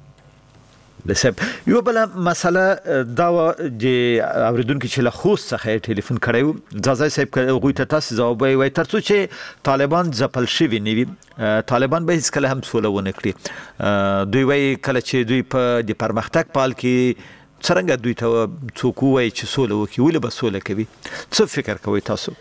لسب یو بل مسله دا د اوریدونکو چې له خوست څخه ټلیفون کړیو ځاځي صاحب غوي ته تاسو ځواب وایي ترڅو چې طالبان ځپل شوی نیوي طالبان به هیڅ کله هم سوله ونه کړي دوی وایي کله چې دوی په د پرمختګ پال کې څنګه دوی ته څوک وایي چې سوله وکړي ولې به سوله کوي څه فکر کوي تاسو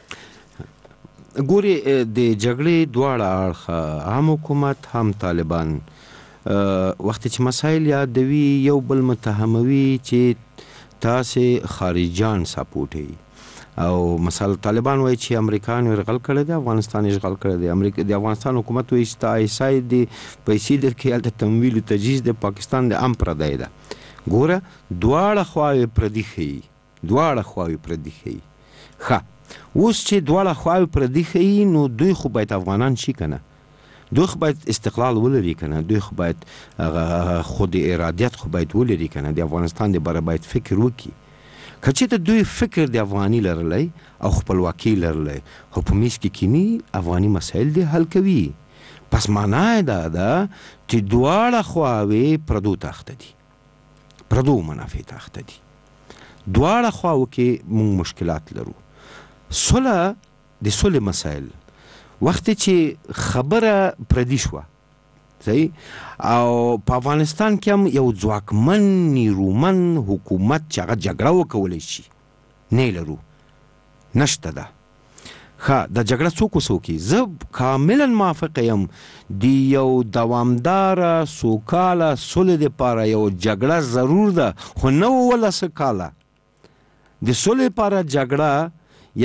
ګوري د جګړې دواړه اړخ هم حکومت هم طالبان وخت چې مسایل یادوي یو بل متهموي چې تاسې خارجان سپورټي او مثلا طالبان وایي چې امریکایانو اشغال کړی دی، افغانستان اشغال کړی دی، د افغانستان حکومت وایي چې ایسای دی پیسې درکړي، هلته تمویل او تجهیز د پاکستان د ام پردی ده. ګوره دواړه خواوې پردي ښیي، دواړه خواوې پردي ښیي. ښه اوس چې دواړه خواوې پردي ښیي نو دوی خو باید افغانان شي که نه، دوی خو باید استقلال ولري که نه، دوی خو باید خود ارادیت خو باید ولري که نه، د افغانستان د باره باید فکر وکړي. که چې د دوی فکر د افغاني لرلی او خپلواکي لرلی خو په میز کې کینی افغاني مسایل دی حل کوي، پس معنا یې دا ده چې دواړه خواوې پردو ته اخته دي، پردو منافع ته اخته دي. دواړه خواو کې موږ مشکلات لرو. صلح د صلح مسایل وخت چې خبره پردي شوه صحیح، او په افغانستان کې هم یو ځواکمن نیرومن حکومت چې هغه جګړه وکولی شي نه لرو، نشته ده. ښه دا جګړه څوک وسوکي؟ زه کاملا موافق یم د یو دوامداره سوکاله صلح دپاره یو جګړه ضرور ده، خو نه 19 کاله د صلح لپاره جګړه یا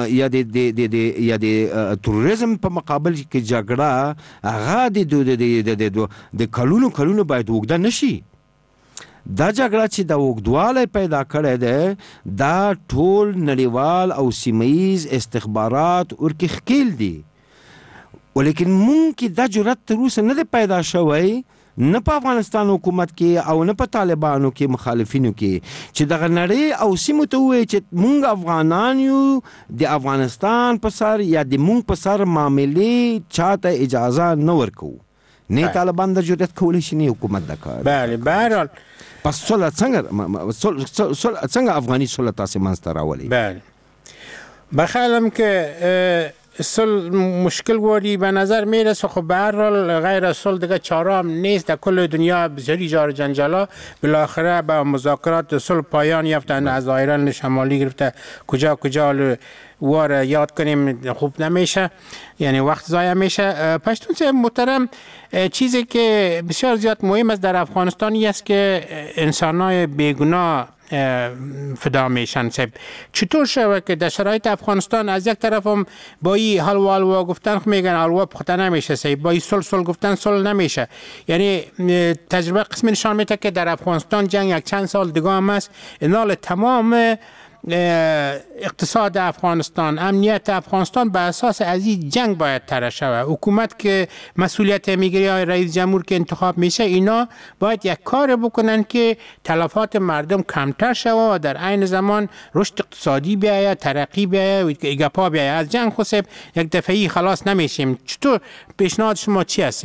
د تروریزم په مقابل کې جګړه هغه د کلونو باید اوږده نشي. دا جګړه چې د اوږدوالی پیدا کړی دی دا ټول نړیوال او سیمهیز استخبارات ورکې ښکیل دي، ولیکن مونږ کې دا جرأت تر اوسه نه دی پیدا شوی، نه په افغانستان حکومت کې او نه په طالبانو کې مخالفینو کې، چې دغه نړۍ او سیمو ته ووایي چې مونږ افغانان یو، د افغانستان په سر یا د مونږ په سر معاملې چاته اجازه نه ورکوو. نه طالبان د جرأت کولی شي نه حکومت د کار. بله بهرحال پس صلح څنګه افغاني صلح تاسې منځته راولي؟ بله بخیالم که صلح مشکل واری به نظر میرسه. خب به هر حال غیر از صلح دیگه چاره هم نیست. در کل دنیا بسیاری جار جنجالا بالاخره به مذاکرات صلح پایان یافتند، از ایران شمالی گرفته کجا وار یاد کنیم خوب نمیشه، یعنی وقت ضایع میشه. پشتون محترم، چیزی که بسیار زیاد مهم است در افغانستان است که انسانای بیگناه فدا میشن. چطور شده که در شرایط افغانستان از یک طرف هم با این حلوا گفتن میگن حلوا پخته نمیشه، با این صلح گفتن صلح نمیشه. یعنی تجربه قسمی نشان میده که در افغانستان جنگ یک چند سال دیگه هم است، انال تمام اقتصاد افغانستان، امنیت افغانستان به اساس از این جنگ باید طرح شود. حکومت که مسئولیت میگیره، رئیس جمهور که انتخاب میشه، اینا باید یک کار بکنن که تلفات مردم کمتر شود و در عین زمان رشد اقتصادی بیاید، ترقی بیاید و گپا بیاید. از جنگ خود یک دفعی خلاص نمیشیم. چطور پیشنهاد شما چی هست؟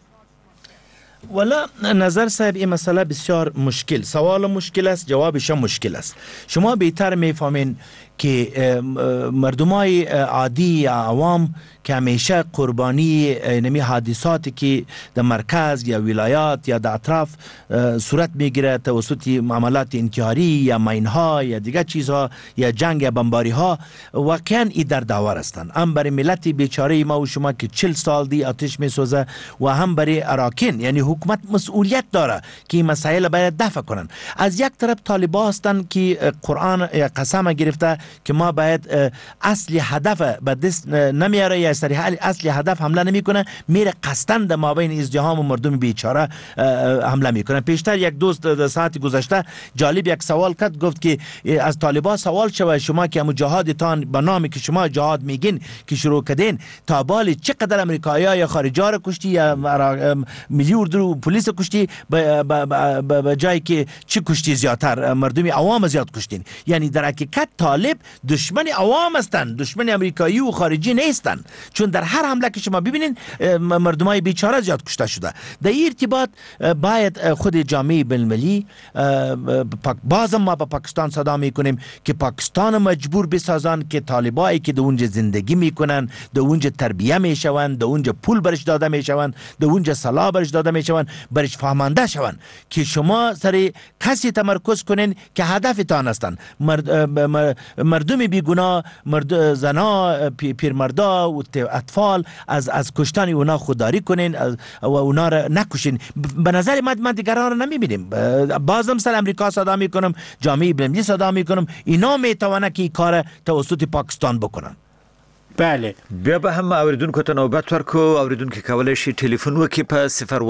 والا نظر صاحب این مسئله بسیار مشکل، سوال مشکل است، جوابش مشکل است. شما بهتر میفهمین که مردمای عادی عوام که همیشه قربانی نمی حادثاتی که در مرکز یا ولایات یا در اطراف صورت میگیره توسط معاملات انتحاری یا ماینها یا دیگر چیزها یا جنگ یا بمباری ها، واقعا این در داور هستند. هم برای ملت بیچاره ما و شما که 40 سال دی آتش میسوزه و هم برای اراکین، یعنی حکومت مسئولیت داره که این مسائل باید دفع کنن. از یک طرف طالبان هستند که قرآن قسم گرفته که ما باید اصلی هدف به دست نمیاره یا سری اصلی هدف حمله نمیکنه، میره قصدن در مابین ازدحام و مردم بیچاره حمله میکنه. پیشتر یک دوست ساعت گذشته جالب یک سوال کرد، گفت که از طالبان سوال شوه شما که مجاهدتان به نامی که شما جهاد میگین که شروع کردین، تا بال چقدر امریکایی‌ها یا خارجا را کشتی یا ملی اردو پلیس کشتی، به جایی که چی کشتی زیادتر؟ مردم عوام زیاد کشتین. یعنی در حقیقت طالب دشمن عوام هستند، دشمن امریکایی و خارجی نیستند، چون در هر حمله که شما ببینین مردمای بیچاره زیاد کشته شده. در این ارتباط باید خود جامعه بین‌المللی، بازم ما به پاکستان صدا میکنیم که پاکستان مجبور بسازن که طالبایی که در اونجا زندگی میکنن، در اونجا تربیه میشون، در اونجا پول برش داده میشون، در اونجا سلاح برش داده میشون، برش فهمانده شون که شما سر کسی تمرکز کنین که هدفتان هستند. مردم بیگناه، زنا، پیرمردا و اطفال از کشتن اونا خودداری کنین و اونا را نکشین. به نظر من دیگران را نمیبینیم. بازم سر امریکا صدا میکنم، جامعه بین‌المللی صدا میکنم، اینا میتوانه که این کار توسط پاکستان بکنن. بله. بیا به هم اوریدونکو ته نوبت ورکو. اوریدونکو کولای شي ټلیفون وکړي په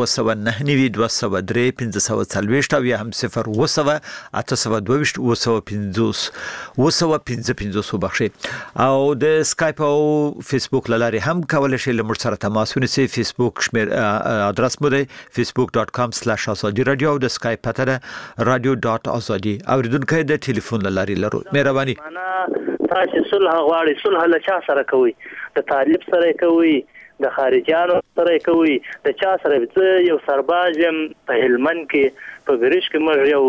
019923540 او یا هم 02822 وبخښئ. او د سکایپ او فیسبوک لاري هم کولای شي له موږ سره تماس ونیسئ. فیسبوک شمیر ادرس مو دی facebook.com/azadi radio او د سکایپ پته ده radio.azadi. اوریدونکو د ټلیفون لاري لرو. مهرباني. تاسو صلح غواړئ، صلح له چا سره کوي؟ د طالب سره کوي، د خارجيانو سره کوي، د چا سره؟ زه یو سرباز يم په هلمند کې په ګریش کې مې یو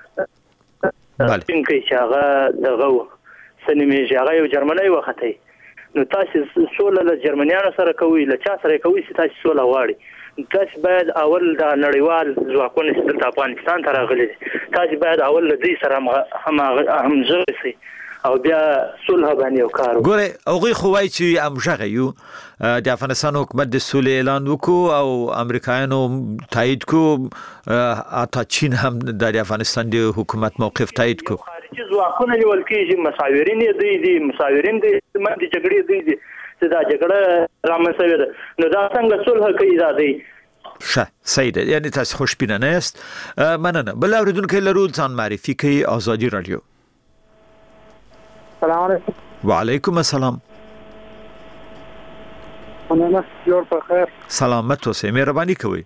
څنګه چې هغه دغه سنمي هغه یو جرمنی وختي. نو تاسو صلح له جرمنیانو سره کوي، له چا سره کوي چې تاسو صلح غواړئ؟ تاسو باید اول د نړیوال ځواکونو چې د افغانستان ته راغلي تاسو باید اول له دې سره همغږي شئ او بیا صلح باندې وکړو. ګوره هغه خو وایي چې امژغه یو د افغانستان حکومت د صلح اعلان وکړو او امریکایانو تایید کو، اته چین هم د افغانستان د حکومت موقف تایید کو. خارجي ځواکونه نیول کېږي، مساورین دي مساورین دي د جګړې دي چې دا جګړه رامنځته ده. نو دا څنګه صلح کوي؟ دا دی ښه صحیح ده. یعنی تاسو خوشبینه نه یاست. مننه. بل اوریدونکو لرو ځان معرفي کوي. آزادي رادیو. السلام علیکم. وعلیکم السلام. مننه. جوړ په خیر. سلامت اوسئ. مهرباني کوئ.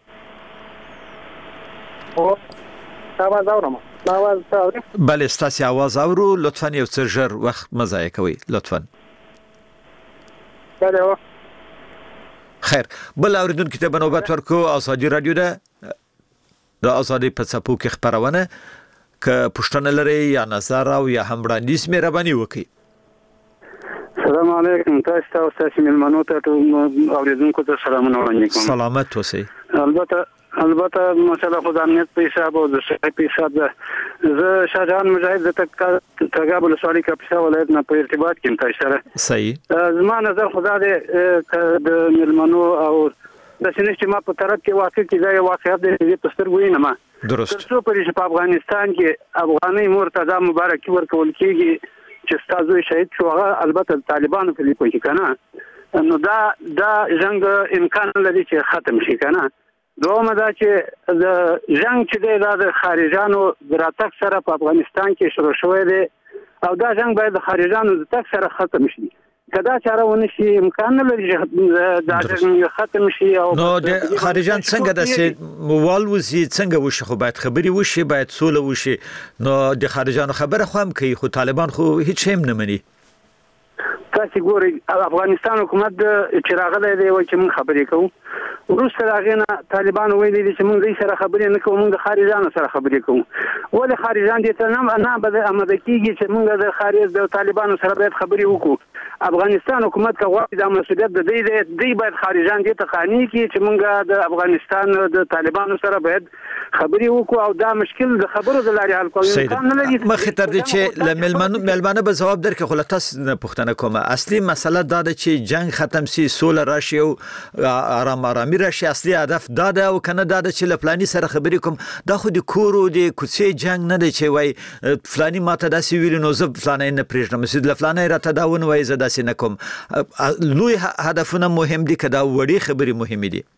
او आवाज اورم. आवाज اورئ؟ بله ستاسو आवाज اورو. لطفا یو څه ژر وخت مضایع کوئ لطفا. بله. خیر. بل اوریدونکو ته بنوبت ورکو. آزادي رادیو ده د آزادۍ په څپو کې خبرونه که پښتنه لري یا نظر او یا هم وړاندیز مهرباني وکړئ. السلام علیکم. تاسو ملمنو ته اوریدونکو ته سلامونه وړاندې کوم. سلامت اوسئ. البته مسله خو د امنیت په حساب او د صحت په حساب ده. زه شاهجهان مجاهد د تګاب ولسوالۍ کاپیسا ولایت نه په ارتباط کې تاسو سره. صحیح. زما نظر خدا دې د ملمنو او د سینې چې ما په طرف کې واقع کې دا یو واقعیت دی په سترګو یې نه ما درست. ترڅو پرې چې په افغانستان کې افغاني مرتضی مبارکي ورکول کېږي چې تاسو شهید شو، هغه البته طالبانو په لیکو کې کنه، نو دا جنگ امکان لري چې ختم شي کنه. دومره دا چې د جنگ چې د خارجانو دراتک سره په افغانستان کې شروع شوی دی او دا جنگ باید د خارجانو د تک سره ختم شي. کدا چاره ونه شي امکان نه لري چې دا جنگ ختم شي. او نو د خارجان څنګه د موال وزي څنګه وشي؟ خو باید خبري وشي، باید سوله وشي. نو د خارجانو خبره خو هم کوي، خو طالبان خو هیڅ هم نه مني. تاسو ګورئ افغانستان حکومت چې راغلی دی وایي چې موږ خبرې کوو، وروسته د هغې نه طالبان ویلي دي چې موږ دوی سره خبرې نه کوو، موږ د خارجانو سره خبرې کوو. ولې خارجان دې ته نه آماده کېږي چې موږ د خارج د طالبانو سره باید خبرې وکړو؟ افغانستان حکومت که غواړي دا مسؤلیت د دوی دی، دوی باید خارجان دې ته قانع کړي چې موږ د افغانستان د طالبانو سره باید خبرې وکړو او دا مشکل د خبرو د لارې حل کول امکان نه لري. مخې تر دې چې له مېلمانه به ځواب درکړي، خو له تاسو نه پوښتنه کوم. اصلي مسله دا ده چې جنگ ختم شي، سوله راشي او آرامي راشي. اصلي هدف دا ده او کنه دا ده چې له فلاني سره خبرې کوم. دا خو د کورو د کوڅې جنگ نه دی چې وای فلاني ماته داسې ویل نو زه فلاني نه پرېږدم، له فلاني راته دا ونه وای زه داسې نه کوم. لوی هدفونه مهم دي که دا وړي خبرې مهمې دي.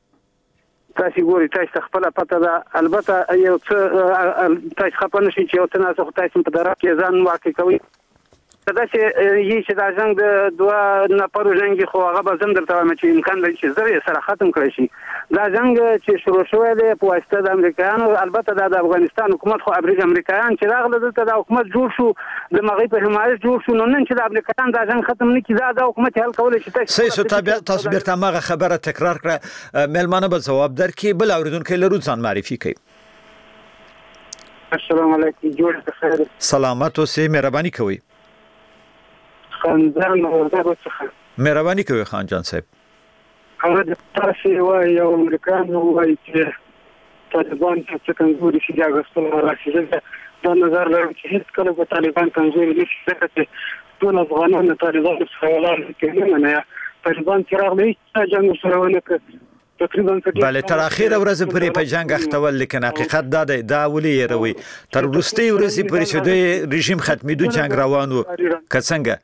تاسو ګورئ تاسو خپل پته ده. البته یو څه تاسو خپل نشئ چې یو څه نه تاسو په درک کې ځان واقع کوي. دا چې یی چې دا جنگ د دوه نفرو جنگ خو هغه به زم درته وایم چې امکان لري چې زر سره ختم کړی شي. دا جنگ چې شروع شوی دی په واسطه د امریکایانو، البته د افغانستان حکومت خو امریکایان چې راغله دلته د حکومت جوړ شو، د مغرب په حمایت جوړ شو. نو نن چې د امریکایان دا جنگ ختم نه کړي دا حکومت حل کولای شي. تاسو بیرته هغه خبره تکرار کړه. مېلمانه به ځواب درکړي. بل اوریدونکو لرو ځان معرفي کوي. السلام علیکم. جوړ په خیر. سلامت اوسئ. مهرباني کوئ. خانجان ورته څخه مهرباني کوي خان جان صاحب. هغه د تاسو وایي یو امریکایان وایي چې طالبان چې څنګه ګوري چې دا غوښتل راځي دا نظر لرم چې هیڅ کله به طالبان کمزوري نشي، ځکه چې ټول افغانان د طالبانو سره ولاړ دي. نه طالبان چې راغلي هیڅ جنګ سره ونه کړ تقریبا. بله تر اخیره ورځ پورې په جنگ اختول، لیکن حقیقت دا دی دا ولې یې روي تر وروستۍ ورځې پورې چې د رژیم ختمېدو جنگ روان و که څنګه؟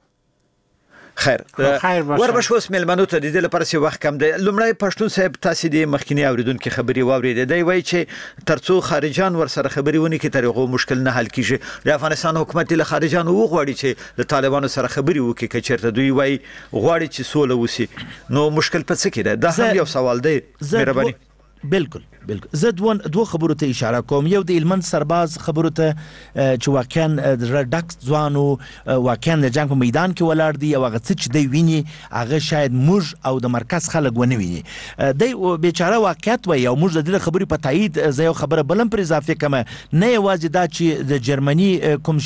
خیر وربش اوس ملمنو ته د دې لپاره چې وخت کم دی. لومړی پښتون صاحب تاسو د مخکینی اوریدونکو خبري واورېدې دی وایي چې ترڅو خارجان ورسره خبري ونی کې ترغه مشکل نه حل کیږي. د افغانستان حکومت له خارجان وغواړي چې د طالبانو سره خبري وکړي که چیرته دوی وایي غواړي چې سوله وسی نو مشکل په څه کې ده؟ دا هم یو سوال دی. مهرباني. بالکل زه دوه خبرو ته اشاره کوم. یو د هلمند سرباز خبرو ته چې واقعا ډک ځوان او واقعا د جنگ په میدان کې ولاړ دی او هغه څه چې دی ویني هغه شاید موږ او د مرکز خلک ونه ویني. دی بیچاره واقعیت وایي او موږ د دې خبرې په تایید زه یو خبره بلم پر اضافه کوم، نه یوازې دا چې د جرمني کوم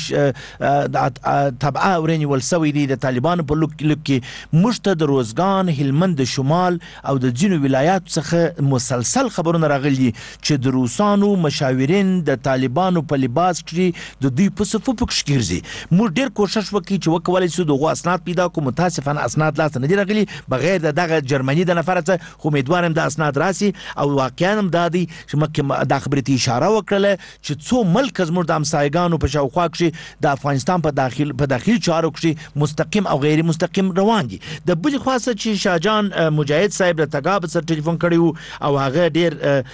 تبعه ورنیول سوی دی د طالبانو په لوک کې موږ ته د روزګان، هلمند شمال او د ځینو ولایاتو څخه مسلسل خبرونه راغلي چې د روسانو مشاورین د طالبانو په لباس کې د دوی په صفو کې ګرځي. موږ ډیر کوشش وکړو چې وکولای شو دغه اسناد پیدا کوو، متاسفانه اسناد لاس نه دي راغلي بغیر دغه جرمني د نفر څخه امیدوارم د اسناد راسي. او واقعا هم دادي چې مکه د خبرتي اشاره وکړه چې څو ملک زموږ د همسایګانو په شاوخوا کې د افغانستان په داخلي چارو کې مستقیم او غیر مستقیم روان دي. د بل خاصه چې شاهجان مجاهد صاحب د تګاب سره ټلیفون کړیو او هغه ډیر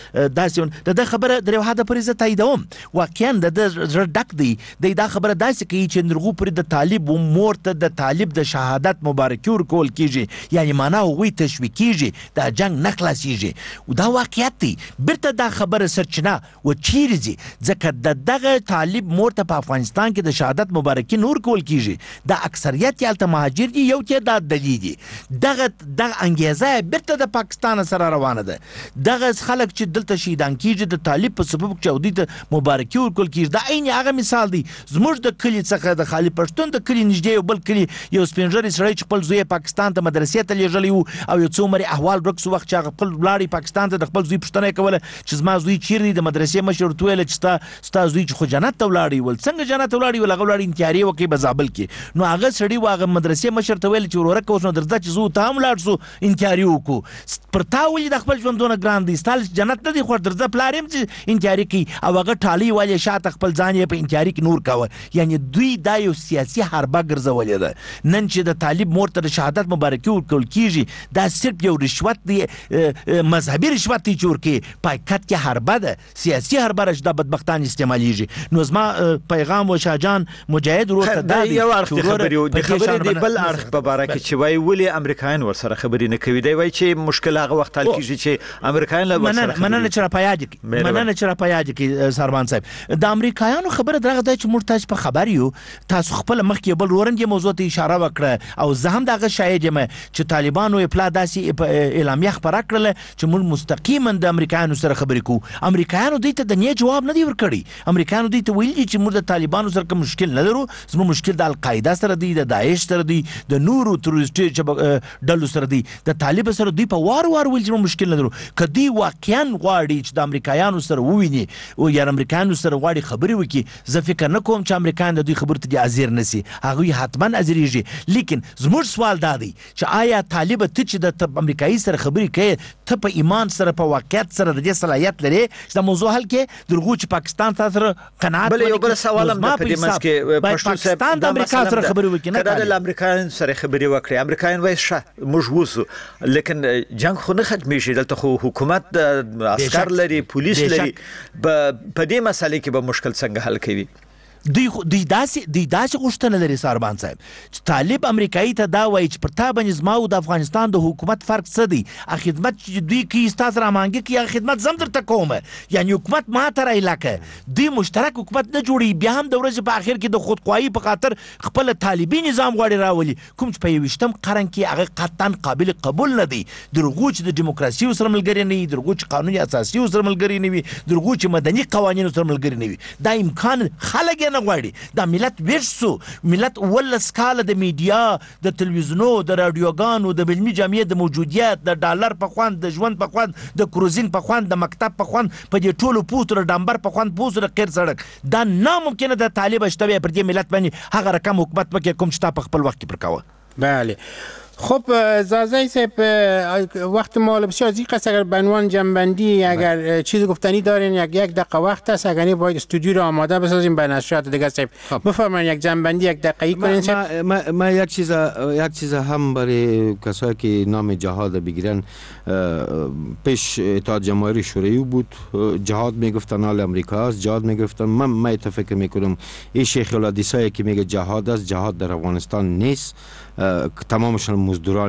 داسې د خبره د یو حد پرې زه تاییدوم. واقعا د زړه ډک دی دا خبره داسې کوي چې نرغو پرې د طالب و مور ته د طالب د شهادت مبارکي ورکول کیږي، یعنی معنا هغوی تشویق کیږي دا جنگ نه خلاصیږي. او دا واقعیت دی. بیرته دا خبره سرچینه و چیرې ځي ځکه دغه طالب مور ته په افغانستان کې د شهادت مبارکي نور کول کیږي. دا اکثریت یالته مهاجر دي، یو کې دا دلیل دي. دغه انګیزه بیرته د پاکستان سره روانه ده. دغه خلک چې دلته شهیدان کیږي د طالب په سبب چې اودي ته مبارکي ورکول کیږي. دا عین هغه مثال دی. زموږ د کلی څخه د خالي پښتون د کلی نږدې یو بل کلی یو سپینږیري سړی چې خپل زوی پاکستان ته مدرسې ته لیږلی وو او یو څو مری احوال ورکس وخت چې خپل لاړی پاکستان ته د خپل زوی پښتنه کوله چې زما زوی چیرې د مدرسې مشر تویل چې ستا زوی چې خو جنت ته ولاړی ول څنګه جنت ته ولاړی ول هغه ولاړی انتیاری وکي بزابل کې. نو هغه سړی واغه مدرسې مشر ته ویل چې ورورک اوس نو درځه چې زو ته هم لاړ سو انتیاری وکړو پر تا ولې د خپل ژوندونه ګران دي ستال جنت نه دی خو درځه پلاریم چې انتیاری کوي او هغه ټالی والی شاته خپل ځان یې په انتیاری کې نور کاوه. یعنی دوی دا یو سیاسي حربه ګرځولې ده. نن چې د طالب مور ته د شهادت مبارکي ورکول کیږي دا صرف یو رشوت دی، مذهبي رشوت دی چې ورکي پایکت کې حربه ده، سیاسي حربه رش د بدبختان استعمالیږي. نو زما پیغام و شاهجان مجاهد ورته دا دی یو اړخ خبرې د خبرې دی بل اړخ په باره کې چې وای ولې امریکایان ورسره خبرې نه کوي. دی وای چې مشکل هغه وخت حل کیږي چې امریکایان له ورسره مننه چې را پیاج کی سربان صاحب د امریکایانو خبره درغه د چې موږ تاسو په خبر یو تاسو خپل مخکې بل ورنګ موضوع ته اشاره وکړه او زه هم دغه شاهد یم چې طالبانو اپلا داسې اعلامیه خبره کړله چې موږ مستقیما د امریکایانو سره خبرې کوو. امریکایانو دوی ته د نه جواب نه دی ورکړی. امریکایانو دوی ته ویلي چې موږ د طالبانو سره کوم مشکل نه لرو، زموږ مشکل د القاعده سره دی، د داعش سره دی، د نورو تروریستي ډلو سره دی. د طالب سره دوی په وار ویل چې موږ مشکل نه لرو. کدی واقعا غواړي چې د امریکایانو سره وویني او یا امریکایانو سره غواړي خبرې وکړي، زه فکر نه کوم چې امریکایان د دوی خبرو ته حاضر نسی. هغه حتما حاضرېږي. لیکن زموږ سوال دا دی چې آیا طالب ته چې د امریکایي سره خبرې کوي ته په ایمان سره په واقعیت سره د دې صلاحیت لري چې د موضوع حل کې درغو چې پاکستان سره قناعت بل یو بل سوال هم په دې منځ کې پښتون صاحب د امریکا سره خبرې وکړي نه د امریکایان سره خبرې وکړي. امریکایان وایي شه موږ وځو لیکن جنگ خو نه ختمېږي، دلته خو حکومت عسكر لري، پولیس لري. په دې مسالې کې به مشکل څنګه حل کوي؟ دوی داسې غوښتنه لري سربان صاحب چې طالب امریکایي ته دا وایي چې پر تا باندې زما او د افغانستان د حکومت فرق څه دی؟ خدمت چې دوی کوي ستاسو را مانګي کوي خدمت زم درته کوم، یعنی حکومت ما ته راایلاکه دوی مشترک حکومت نه جوړي. بیا هم د ورځې په اخر کې د خودخواهی په خاطر خپل طالبي نظام غواړي راولي، کوم چې په 21م قرن کې هغه قطعا قابل قبول نه دی. درغو چې د دیموکراسي سره ملګری نه وي، درغو چې قانون اساسي سره ملګری نه وي، درغو چې مدني قوانینو سره ملګری نه وي. دا امکان خلک نه غواړي. دا ملت ویښ سو، ملت 18 کاله د میډیا، د تلویزیونو، د راډیوګانو، د علمي جامعې د موجودیت، د ډالر په خوند، د ژوند په خوند، د کروزینګ په خوند، د مکتب په خوند، په دې ټولو پوسټ د ډمبر په خوند، پوسټ د قیر سړک، دا ناممکنه د طالب اشتبه پر دې ملت باندې هغه رقم حکومت پکې کوم چې تا په خپل وخت کې پرکاوه. بله. خب زازای صاحب وقت ما بسیار زیق است، اگر به عنوان جنبندی اگر چیز گفتنی دارین یک دقیقه وقت است، اگر نه باید استودیو را آماده بسازیم به نشریات دیگه. صاحب بفرمایید یک جنبندی یک دقیقه کنین. ما یک چیز هم برای کسایی که نام جهاد بگیرن، پیش اتحاد جماهیر شوروی بود، جهاد میگفتن حال امریکا است، جهاد میگفتن. من اتفاق میکنم این شیخ الحدیثایی که میگه جهاد است، جهاد در افغانستان نیست، تمامشان مزدوران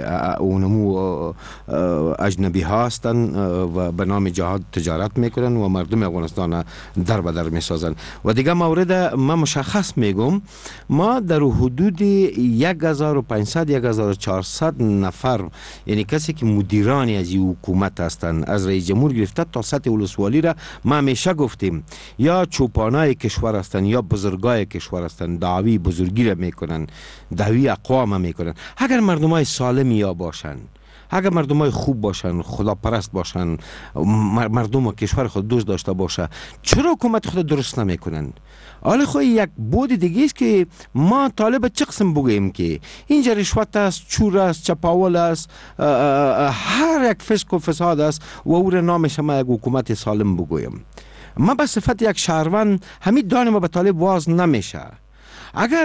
اونمو اجنبی هستن و به نام جهاد تجارت میکنن و مردم افغانستان در به در میسازن. و دیگه مورد ما مشخص میگم، ما در حدود 1500 1400 نفر، یعنی کسی که مدیرانی از این حکومت هستن، از رئیس جمهور گرفته تا سطح ولسوالی را ما همیشه گفتیم یا چوپانای کشور هستن یا بزرگای کشور هستن، دعوی بزرگی را میکنن، دعوی اقوام میکنن. اگر مردمای سالمی یا باشن، اگر مردمای خوب باشن، خدا پرست باشن، مردم و کشور خود دوست داشته باشه، چرا حکومت خود درست نمیکنن؟ حالا خو یک بود دیگه است که ما طالب چه قسم بگوییم که اینجا رشوت است، چور است، چپاول است، هر یک فسق و فساد است و او را نامش ما یک حکومت سالم بگویم. ما به صفت یک شهروند همین دانه ما به طالب واز نمیشه. اگر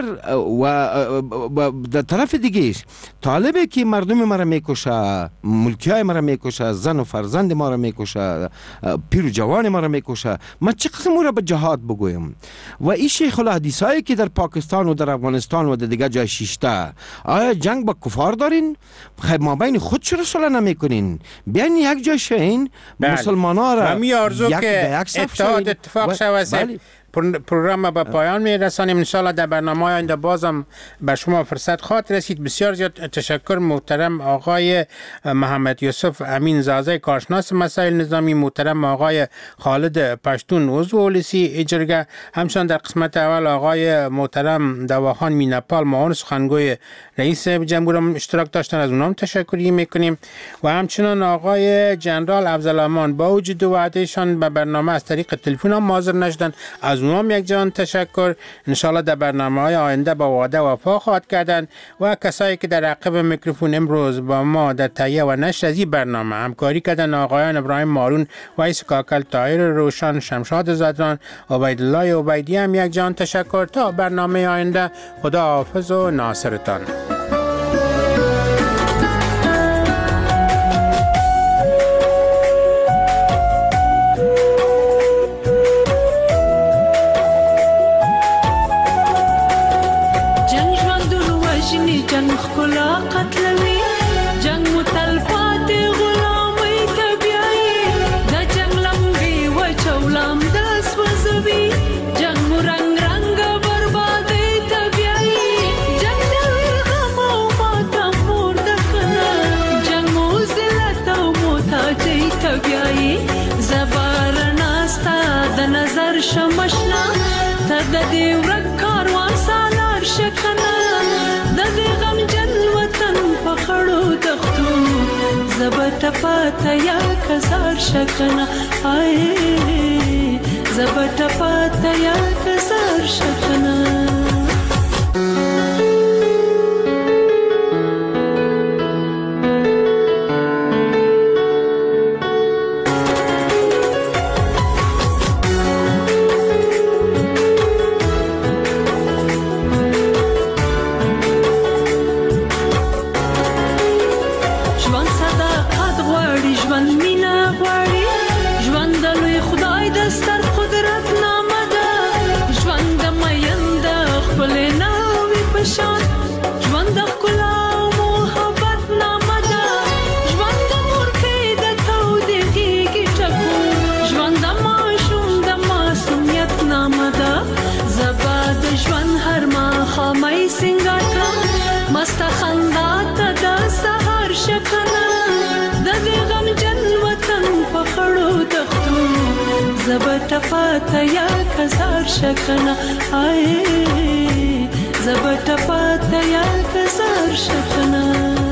و در طرف دیگه طالبه که مردم ما را میکشه، ملکیای ما را میکشه، زن و فرزند ما را میکشه، پیر و جوان ما را میکشه، ما چه قسم او را به جهاد بگویم؟ و این شیخ الحدیثایی که در پاکستان و در افغانستان و در دیگه جای شیشته، آیا جنگ با کفار دارین؟ خیلی ما بین خود چرا صلح نمیکنین؟ بیاین یک جای شین مسلمانا را یک به یک صف شوین. اتفاق شود. پروگرام به پایان میرسانیم. انشاءالله در برنامه آینده بازم به شما فرصت خواهد رسید. بسیار زیاد تشکر محترم آقای محمد یوسف امین زازای کارشناس مسائل نظامی، محترم آقای خالد پشتون عضو اولسی جرگه، همچنان در قسمت اول آقای محترم دواخان مینپال معاون سخنگوی رئیس جمهور اشتراک داشتن، از اونام تشکری میکنیم. و همچنان آقای جنرال افضلامان با وجود وعدهشان به برنامه از طریق تلفن هم حاضر نشدن، از اونام یک جان تشکر. انشالله در برنامه‌های آینده با وعده وفا خواهد کردند. و کسایی که در عقب میکروفون امروز با ما در تهیه و نشر از این برنامه همکاری کردن، آقایان ابراهیم مارون، ویس کاکل، طاهر روشن، شمشاد زدران، عبیدالله عبیدی هم یک جان تشکر. تا برنامه آینده، خدا حافظ و ناصرتان. جنگ خلا قتلوي، جنگ متلفات غلامي تبعي، دا جنگ لمبي وچولام داس وزوي، جنگ مرنگ رنگ بربادي تبعي، جنگ دوي غم و ماتم مردخنا، جنگ موزلت و محتاجي تبعي، زبار ناستا دا نظر شمشنا، تا دا دي ورک کاروان سالار شکنا، غم جن وطن پخړو دختو زبط پاتیا کزار شکنا، آئے زبط پاتیا کزار شکنا. مست خندات دا سهر شکنا، دا غم جن زبط پاتا یا کزار شکنا آئے زبط پاتا یا کزار شکنا